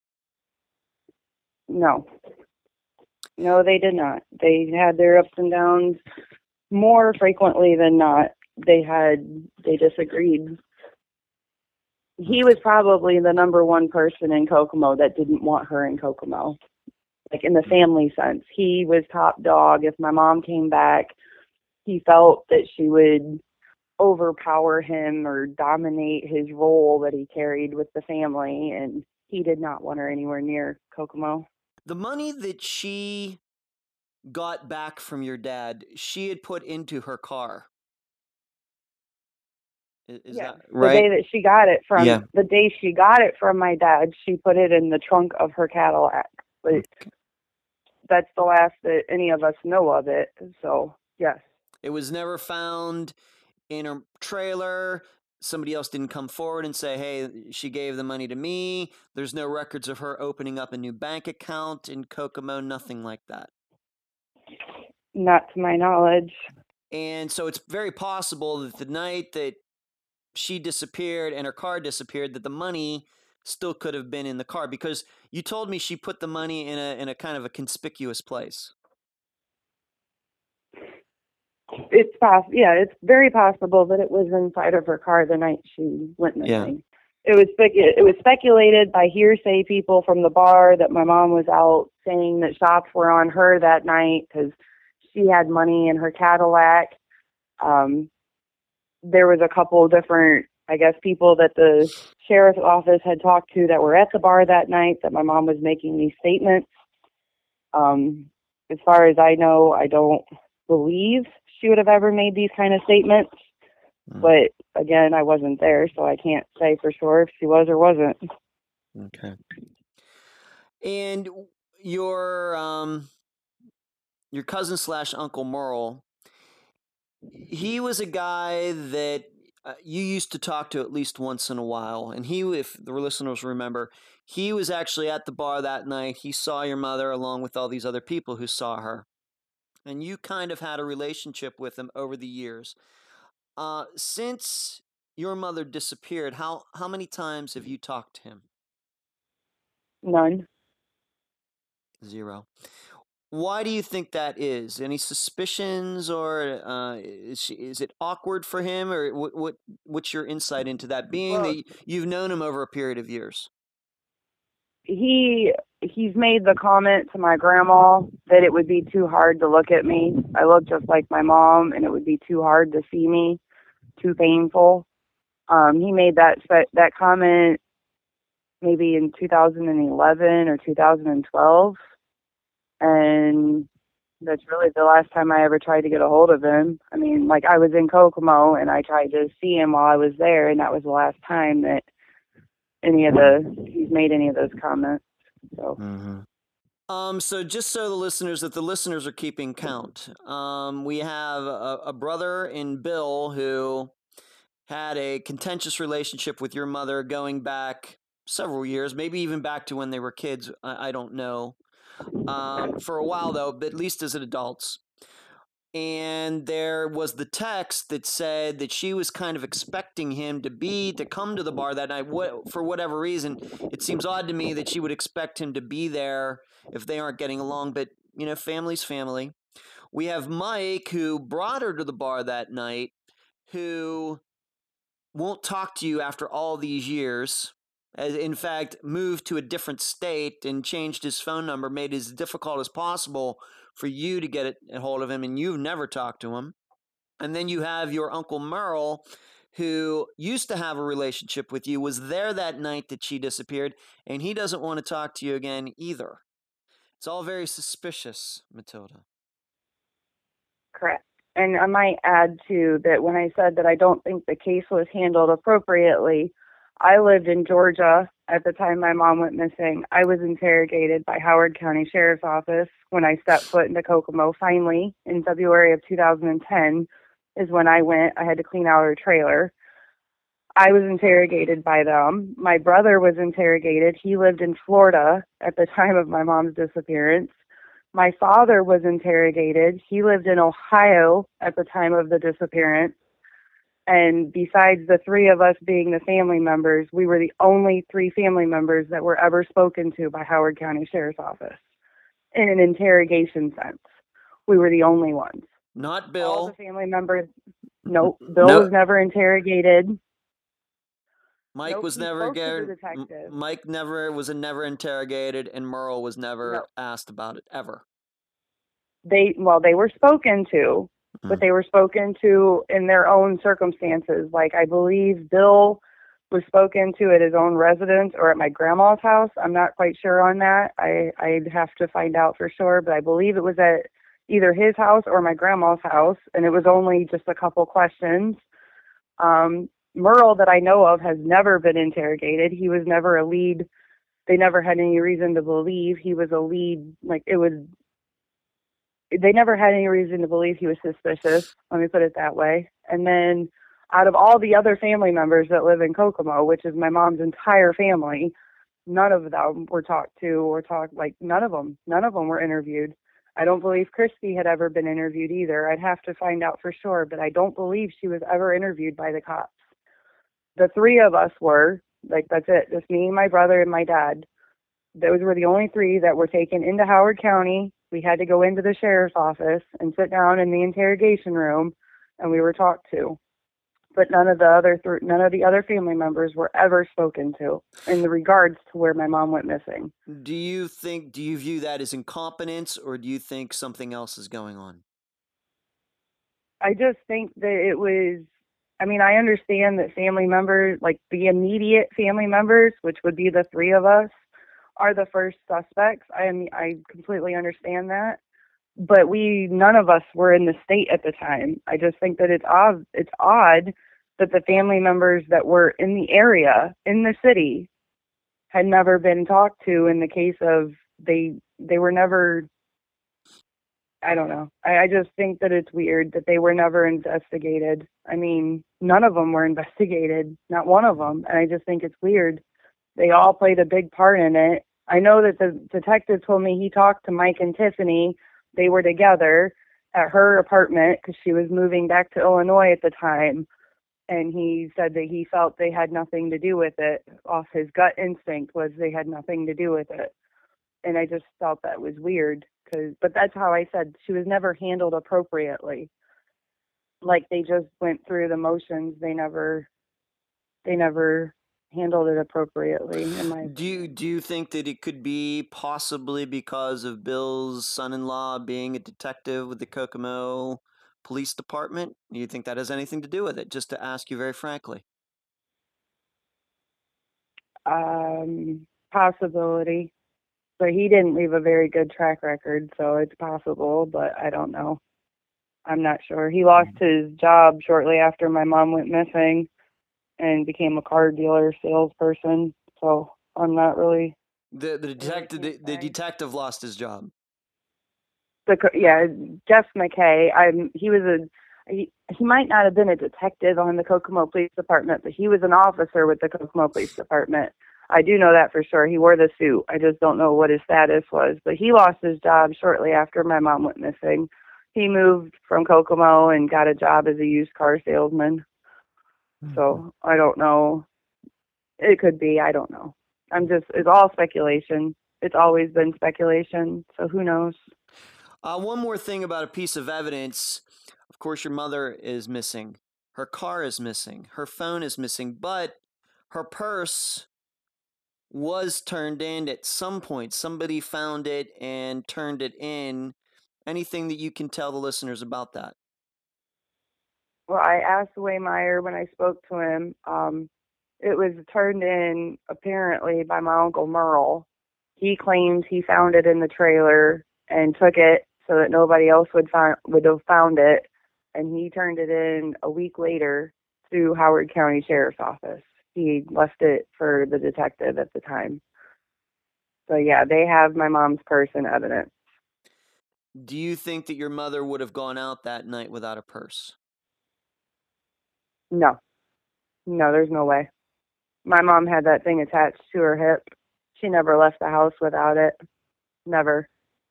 No, they did not. They had their ups and downs more frequently than not. They disagreed. He was probably the number one person in Kokomo that didn't want her in Kokomo. Like, in the family sense, he was top dog. If my mom came back, he felt that she would overpower him or dominate his role that he carried with the family, and he did not want her anywhere near Kokomo. The money that she got back from your dad, she had put into her car. Is that right? The day that she got it from, the day she got it from my dad, she put it in the trunk of her Cadillac. But that's the last that any of us know of it. So, yes. It was never found in her trailer. Somebody else didn't come forward and say, hey, she gave the money to me. There's no records of her opening up a new bank account in Kokomo, nothing like that. Not to my knowledge. And so it's very possible that the night that she disappeared and her car disappeared, that the money still could have been in the car, because you told me she put the money in a kind of a conspicuous place. It's it's very possible that it was inside of her car the night she went missing. Yeah. It was speculated by hearsay people from the bar that my mom was out saying that shots were on her that night because she had money in her Cadillac. There was a couple different, I guess, people that the sheriff's office had talked to that were at the bar that night that my mom was making these statements. As far as I know, I don't believe she would have ever made these kind of statements. But again, I wasn't there, so I can't say for sure if she was or wasn't. Okay. And your cousin / Uncle Merle, he was a guy that you used to talk to at least once in a while. And he, if the listeners remember, he was actually at the bar that night. He saw your mother along with all these other people who saw her. And you kind of had a relationship with him over the years. Since your mother disappeared, how many times have you talked to him? None. Zero. Why do you think that is? Any suspicions, or is it awkward for him, or what's your insight into that? Being Well, that you've known him over a period of years. he's made the comment to my grandma that it would be too hard to look at me. I look just like my mom, and it would be too hard to see me, too painful. He made that comment maybe in 2011 or 2012, and that's really the last time I ever tried to get a hold of him. I mean, like, I was in Kokomo and I tried to see him while I was there, and that was the last time that he's made any of those comments. So. Mm-hmm. So just so the listeners are keeping count, we have a brother in Bill who had a contentious relationship with your mother going back several years, maybe even back to when they were kids. I don't know. For a while though, but at least as adults. And there was the text that said that she was kind of expecting him to come to the bar that night. For whatever reason, it seems odd to me that she would expect him to be there if they aren't getting along. But family's family. We have Mike, who brought her to the bar that night, who won't talk to you after all these years. As in fact, moved to a different state and changed his phone number, made it as difficult as possible for you to get a hold of him, and you've never talked to him. And then you have your Uncle Merle, who used to have a relationship with you, was there that night that she disappeared, and he doesn't want to talk to you again either. It's all very suspicious, Matilda. Correct. And I might add, too, that when I said that I don't think the case was handled appropriately, I lived in Georgia at the time my mom went missing. I was interrogated by Howard County Sheriff's Office when I stepped foot into Kokomo. Finally, in February of 2010 is when I went. I had to clean out her trailer. I was interrogated by them. My brother was interrogated. He lived in Florida at the time of my mom's disappearance. My father was interrogated. He lived in Ohio at the time of the disappearance. And besides the three of us being the family members, we were the only three family members that were ever spoken to by Howard County Sheriff's Office in an interrogation sense. We were the only ones. Not Bill. All the family members. Nope. Bill was never interrogated. Mike was never Mike was never interrogated, and Merle was never asked about it ever. They were spoken to, but they were spoken to in their own circumstances. Like, I believe Bill was spoken to at his own residence or at my grandma's house. I'm not quite sure on that. I'd have to find out for sure, but I believe it was at either his house or my grandma's house, and it was only just a couple questions. Merle, that I know of, has never been interrogated. He was never a lead. They never had any reason to believe he was a lead. They never had any reason to believe he was suspicious. Let me put it that way. And then out of all the other family members that live in Kokomo, which is my mom's entire family, none of them were talked to none of them were interviewed. I don't believe Christy had ever been interviewed either. I'd have to find out for sure, but I don't believe she was ever interviewed by the cops. The three of us were, that's it, just me, my brother, and my dad. Those were the only three that were taken into Howard County. We had to go into the sheriff's office and sit down in the interrogation room, and we were talked to. But none of the other family members were ever spoken to in regards to where my mom went missing. Do you view that as incompetence, or do you think something else is going on? I just think that it was, I understand that family members, like the immediate family members, which would be the three of us, are the first suspects. I completely understand that. But none of us were in the state at the time. I just think that it's odd that the family members that were in the area, in the city, had never been talked to in the case of they were never I don't know. I just think that it's weird that they were never investigated. I mean, none of them were investigated, not one of them. And I just think it's weird. They all played a big part in it. I know that the detective told me he talked to Mike and Tiffany. They were together at her apartment because she was moving back to Illinois at the time. And he said that he felt they had nothing to do with it. Off his gut instinct was they had nothing to do with it. And I just felt that was weird. But that's how I said she was never handled appropriately. Like they just went through the motions. They never handled it appropriately, in my opinion. Do you think that it could be possibly because of Bill's son-in-law being a detective with the Kokomo Police Department? Do you think that has anything to do with it? Just to ask you very frankly. Possibility. But he didn't leave a very good track record, so it's possible, but I don't know. I'm not sure. He lost his job shortly after my mom went missing and became a car dealer salesperson. So I'm not really. The detective lost his job. Yeah, Jeff McKay. He might not have been a detective on the Kokomo Police Department, but he was an officer with the Kokomo Police Department. I do know that for sure. He wore the suit. I just don't know what his status was. But he lost his job shortly after my mom went missing. He moved from Kokomo and got a job as a used car salesman. So I don't know. It could be. I don't know. It's all speculation. It's always been speculation. So who knows? One more thing about a piece of evidence. Of course, your mother is missing. Her car is missing. Her phone is missing. But her purse was turned in at some point. Somebody found it and turned it in. Anything that you can tell the listeners about that? Well, I asked Waymeyer when I spoke to him. It was turned in apparently by my Uncle Merle. He claims he found it in the trailer and took it so that nobody else would have found it. And he turned it in a week later to Howard County Sheriff's Office. He left it for the detective at the time. So yeah, they have my mom's purse and evidence. Do you think that your mother would have gone out that night without a purse? No, there's no way. My mom had that thing attached to her hip. She never left the house without it. Never.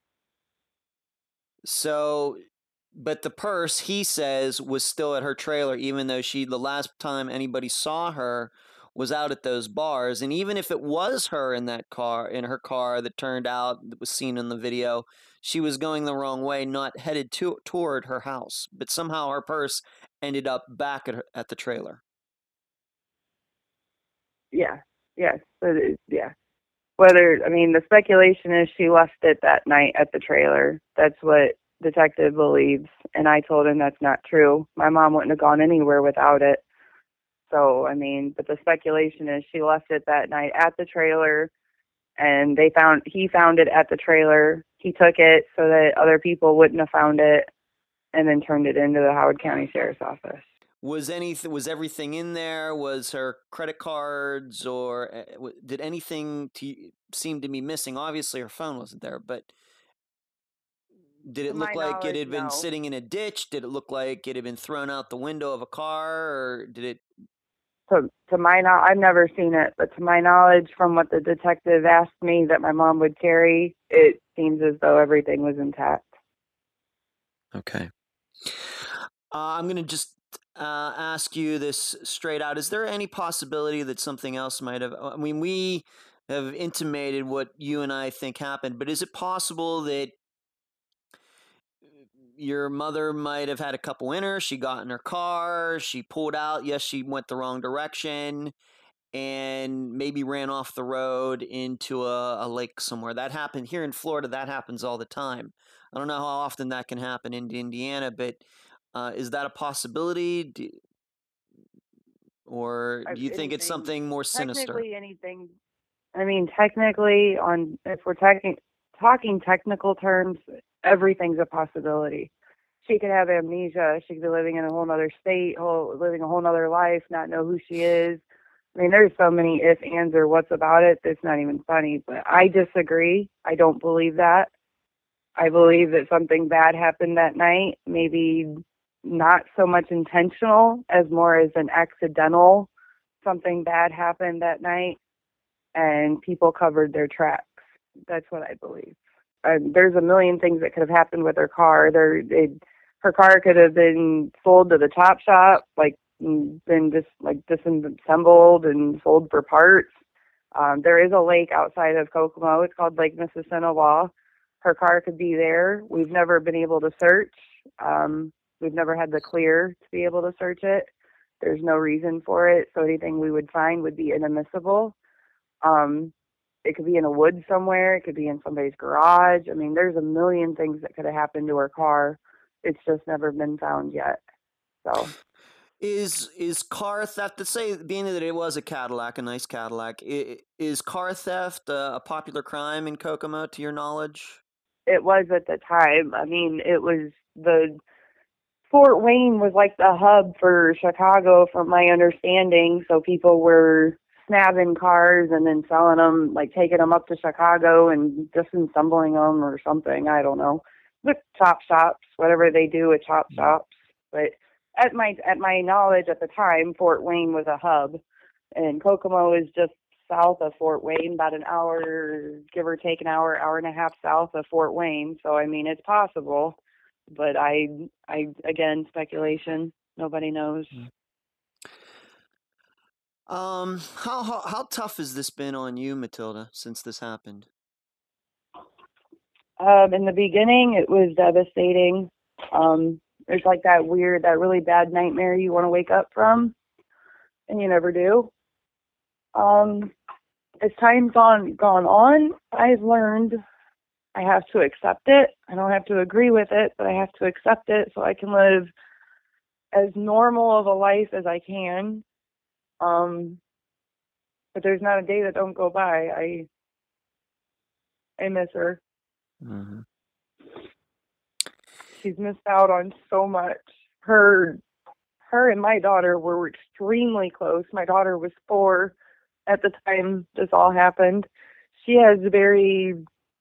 So, but the purse, he says, was still at her trailer, even though the last time anybody saw her was out at those bars. And even if it was her in her car that turned out, that was seen in the video, she was going the wrong way, not headed toward her house. But somehow her purse ended up back at the trailer. Yeah. Yes. Yeah. The speculation is she left it that night at the trailer. That's what detective believes. And I told him that's not true. My mom wouldn't have gone anywhere without it. So, but the speculation is she left it that night at the trailer and he found it at the trailer. He took it so that other people wouldn't have found it and then turned it into the Howard County Sheriff's Office. Was everything in there? Was her credit cards, or did anything seem to be missing? Obviously, her phone wasn't there, but did it look like it had been sitting in a ditch? Did it look like it had been thrown out the window of a car, or did it? To my knowledge, I've never seen it, but to my knowledge, from what the detective asked me that my mom would carry, it seems as though everything was intact. Okay. I'm going to just ask you this straight out. Is there any possibility that something else might have... we have intimated what you and I think happened, but is it possible that your mother might have had a couple in her, she got in her car, she pulled out, yes, she went the wrong direction, and maybe ran off the road into a lake somewhere? That happened here in Florida. That happens all the time. I don't know how often that can happen in Indiana, but is that a possibility? Or do you think it's something more sinister? Technically, anything. Technically, if we're talking technical terms, everything's a possibility. She could have amnesia. She could be living in a whole other state, living a whole other life, not know who she is. There's so many ifs, ands, or what's about it. It's not even funny. But I disagree. I don't believe that. I believe that something bad happened that night, maybe not so much intentional as more as an accidental. Something bad happened that night and people covered their tracks. That's what I believe. There's a million things that could have happened with her car. Her car could have been sold to the chop shop, like been just like disassembled and sold for parts. There is a lake outside of Kokomo. It's called Lake Mississinawa. Her car could be there. We've never been able to search. We've never had the clear to be able to search it. There's no reason for it, so anything we would find would be inadmissible. It could be in a wood somewhere. It could be in somebody's garage. I mean, there's a million things that could have happened to her car. It's just never been found yet. So, is car theft? To say, being that it was a Cadillac, a nice Cadillac, is car theft a popular crime in Kokomo, to your knowledge? it was at the time. I mean, it was the Fort Wayne was like the hub for Chicago, from my understanding. So people were snapping cars and then selling them, like taking them up to Chicago and disassembling them or something. I don't know. With chop shops, whatever they do at chop shops. But at my knowledge at the time, Fort Wayne was a hub, and Kokomo is just south of Fort Wayne, about an hour, give or take an hour, hour and a half south of Fort Wayne. So I mean, it's possible, but I again, speculation. Nobody knows. How tough has this been on you, Matilda, since this happened? In the beginning, it was devastating. There's like that really bad nightmare you want to wake up from, and you never do. As time's gone on, I've learned I have to accept it. I don't have to agree with it, but I have to accept it so I can live as normal of a life as I can. But there's not a day that don't go by. I miss her. Mm-hmm. She's missed out on so much. Her and my daughter were extremely close. My daughter was 4 at the time this all happened. She has very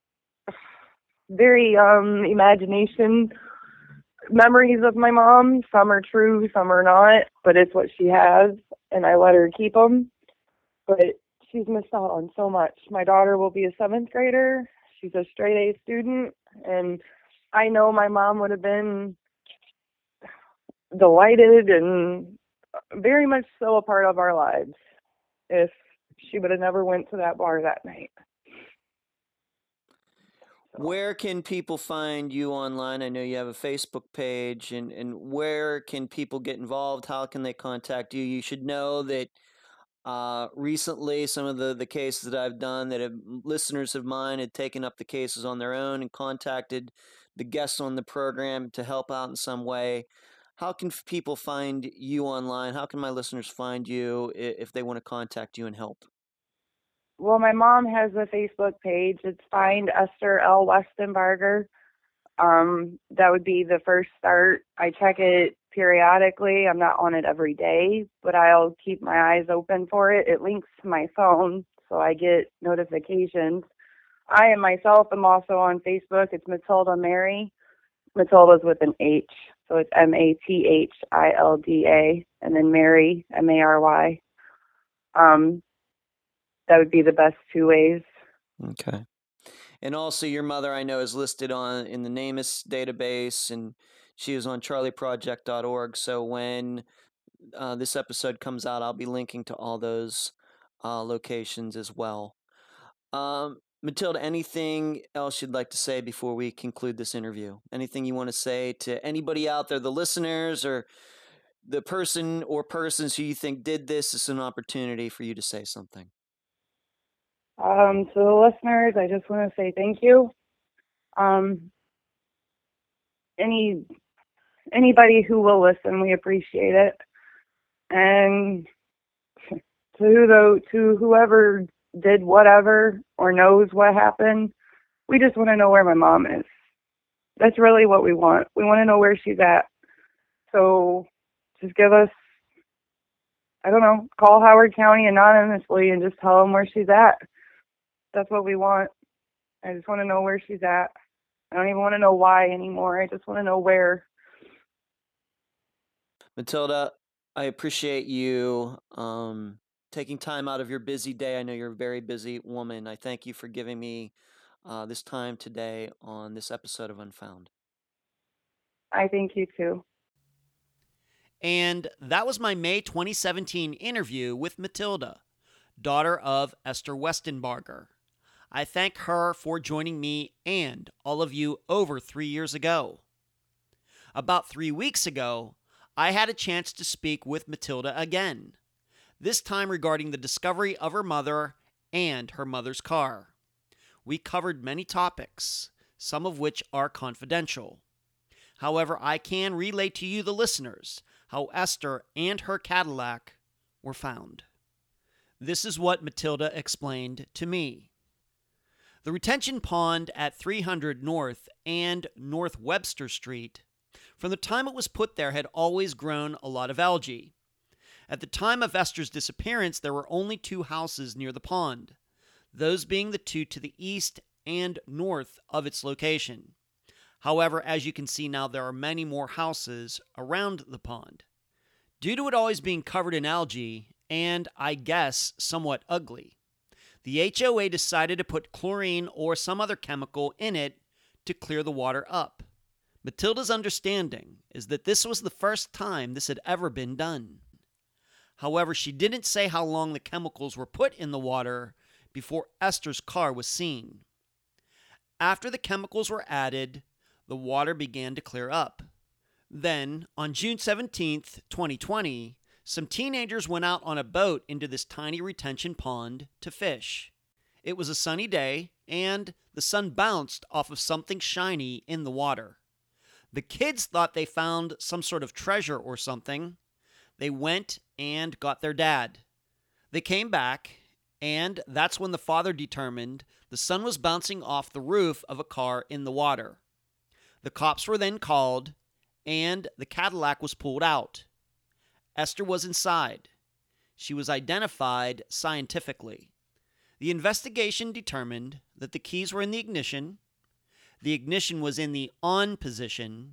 imagination memories of my mom. Some are true, some are not, but it's what she has, and I let her keep them. But she's missed out on so much. My daughter will be a 7th grader. She's a straight A student, and I know my mom would have been delighted and very much so a part of our lives if she would have never went to that bar that night. Where can people find you online? I know you have a Facebook page, and where can people get involved? How can they contact you? You should know that recently some of the cases that I've done, that listeners of mine had taken up the cases on their own and contacted the guests on the program to help out in some way. How can people find you online? How can my listeners find you if they want to contact you and help? Well, my mom has a Facebook page. It's Find Esther L. Westenbarger. That would be the first start. I check it periodically. I'm not on it every day, but I'll keep my eyes open for it. It links to my phone, so I get notifications. I am myself am also on Facebook. It's Matilda Mary. Matilda's with an H, so it's Mathilda, and then Mary, Mary. That would be the best 2 ways. Okay. And also, your mother, I know, is listed in the NamUs database, and she is on charlieproject.org. So when this episode comes out, I'll be linking to all those locations as well. Matilda, anything else you'd like to say before we conclude this interview? Anything you want to say to anybody out there, the listeners, or the person or persons who you think did this? Is an opportunity for you to say something. To the listeners, I just want to say thank you. Anybody who will listen, we appreciate it. And to whoever did whatever or knows what happened, we just want to know where my mom is. That's really what we want. We want to know where she's at. So just give us, I don't know, call Howard County anonymously and just tell them where she's at. That's what we want. I just want to know where she's at. I don't even want to know why anymore. I just want to know where. Matilda, I appreciate you taking time out of your busy day. I know you're a very busy woman. I thank you for giving me this time today on this episode of Unfound. I thank you too. And that was my May 2017 interview with Matilda, daughter of Esther Westenbarger. I thank her for joining me and all of you over 3 years ago. About 3 weeks ago, I had a chance to speak with Matilda again, this time regarding the discovery of her mother and her mother's car. We covered many topics, some of which are confidential. However, I can relay to you, the listeners, how Esther and her Cadillac were found. This is what Matilda explained to me. The retention pond at 300 North and North Webster Street, from the time it was put there, had always grown a lot of algae. At the time of Esther's disappearance, there were only 2 houses near the pond, those being the 2 to the east and north of its location. However, as you can see now, there are many more houses around the pond. Due to it always being covered in algae, and I guess somewhat ugly, the HOA decided to put chlorine or some other chemical in it to clear the water up. Matilda's understanding is that this was the first time this had ever been done. However, she didn't say how long the chemicals were put in the water before Esther's car was seen. After the chemicals were added, the water began to clear up. Then, on June 17th, 2020, some teenagers went out on a boat into this tiny retention pond to fish. It was a sunny day, and the sun bounced off of something shiny in the water. The kids thought they found some sort of treasure or something. They went and got their dad. They came back, and that's when the father determined the sun was bouncing off the roof of a car in the water. The cops were then called, and the Cadillac was pulled out. Esther was inside. She was identified scientifically. The investigation determined that the keys were in the ignition was in the on position,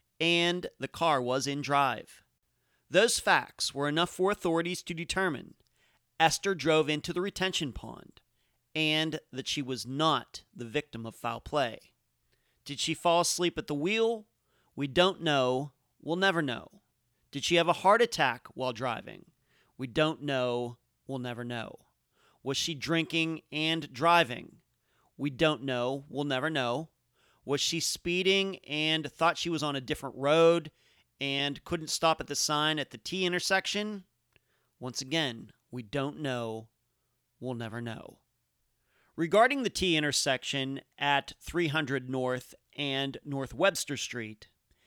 and the car was in drive. Those facts were enough for authorities to determine Esther drove into the retention pond, and that she was not the victim of foul play. Did she fall asleep at the wheel? We don't know. We'll never know. Did she have a heart attack while driving? We don't know. We'll never know. Was she drinking and driving? We don't know. We'll never know. Was she speeding and thought she was on a different road and couldn't stop at the sign at the T intersection? Once again, we don't know. We'll never know. Regarding the T intersection at 300 North and North Webster Street,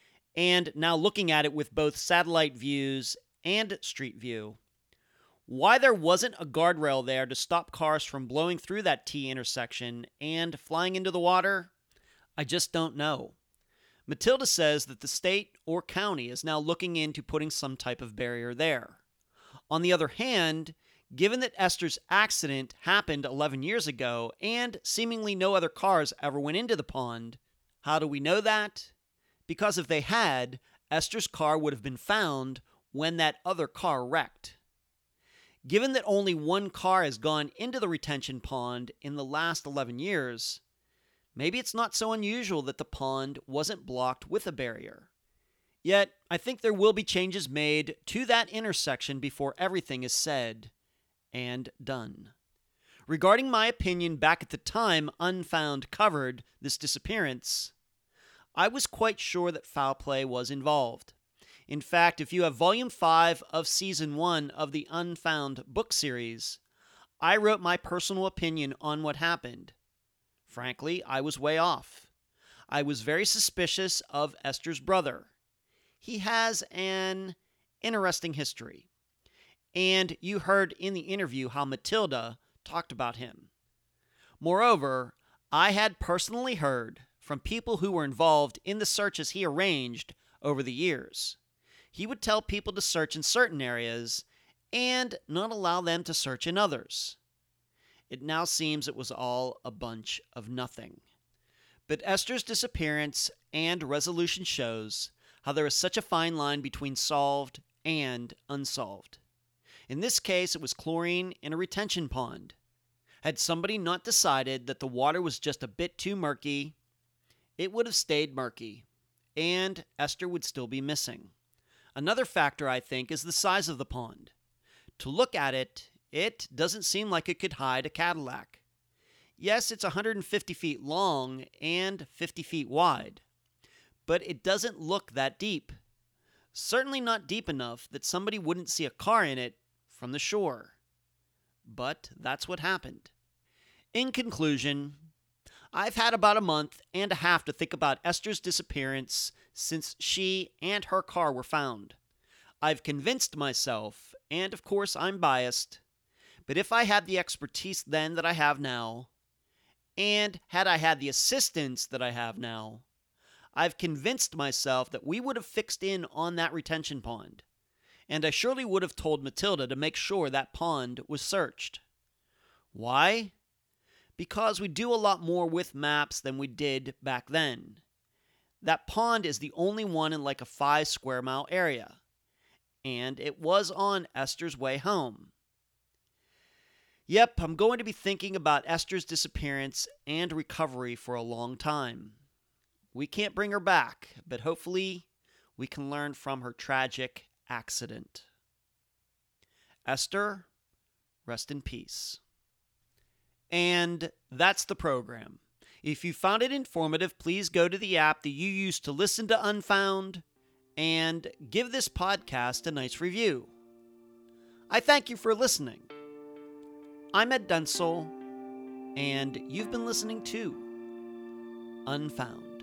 and now looking at it with both satellite views and street view, why there wasn't a guardrail there to stop cars from blowing through that T intersection and flying into the water, I just don't know. Matilda says that the state or county is now looking into putting some type of barrier there. On the other hand, given that Esther's accident happened 11 years ago and seemingly no other cars ever went into the pond, how do we know that? Because if they had, Esther's car would have been found when that other car wrecked. Given that only one car has gone into the retention pond in the last 11 years, maybe it's not so unusual that the pond wasn't blocked with a barrier. Yet, I think there will be changes made to that intersection before everything is said and done. Regarding my opinion back at the time Unfound covered this disappearance, I was quite sure that foul play was involved. In fact, if you have Volume 5 of Season 1 of the Unfound book series, I wrote my personal opinion on what happened. Frankly, I was way off. I was very suspicious of Esther's brother. He has an interesting history. And you heard in the interview how Matilda talked about him. Moreover, I had personally heard from people who were involved in the searches he arranged over the years. He would tell people to search in certain areas and not allow them to search in others. It now seems it was all a bunch of nothing. But Esther's disappearance and resolution shows how there is such a fine line between solved and unsolved. In this case, it was chlorine in a retention pond. Had somebody not decided that the water was just a bit too murky, it would have stayed murky, and Esther would still be missing. Another factor, I think, is the size of the pond. To look at it, it doesn't seem like it could hide a Cadillac. Yes, it's 150 feet long and 50 feet wide, but it doesn't look that deep. Certainly not deep enough that somebody wouldn't see a car in it from the shore. But that's what happened. In conclusion, I've had about a month and a half to think about Esther's disappearance since she and her car were found. I've convinced myself, and of course I'm biased, but if I had the expertise then that I have now, and had I had the assistance that I have now, I've convinced myself that we would have fixed in on that retention pond, and I surely would have told Matilda to make sure that pond was searched. Why? Because we do a lot more with maps than we did back then. That pond is the only one in like a 5 square mile area, and it was on Esther's way home. Yep, I'm going to be thinking about Esther's disappearance and recovery for a long time. We can't bring her back, but hopefully we can learn from her tragic accident. Esther, rest in peace. And that's the program. If you found it informative, please go to the app that you use to listen to Unfound and give this podcast a nice review. I thank you for listening. I'm Ed Densel, and you've been listening to Unfound.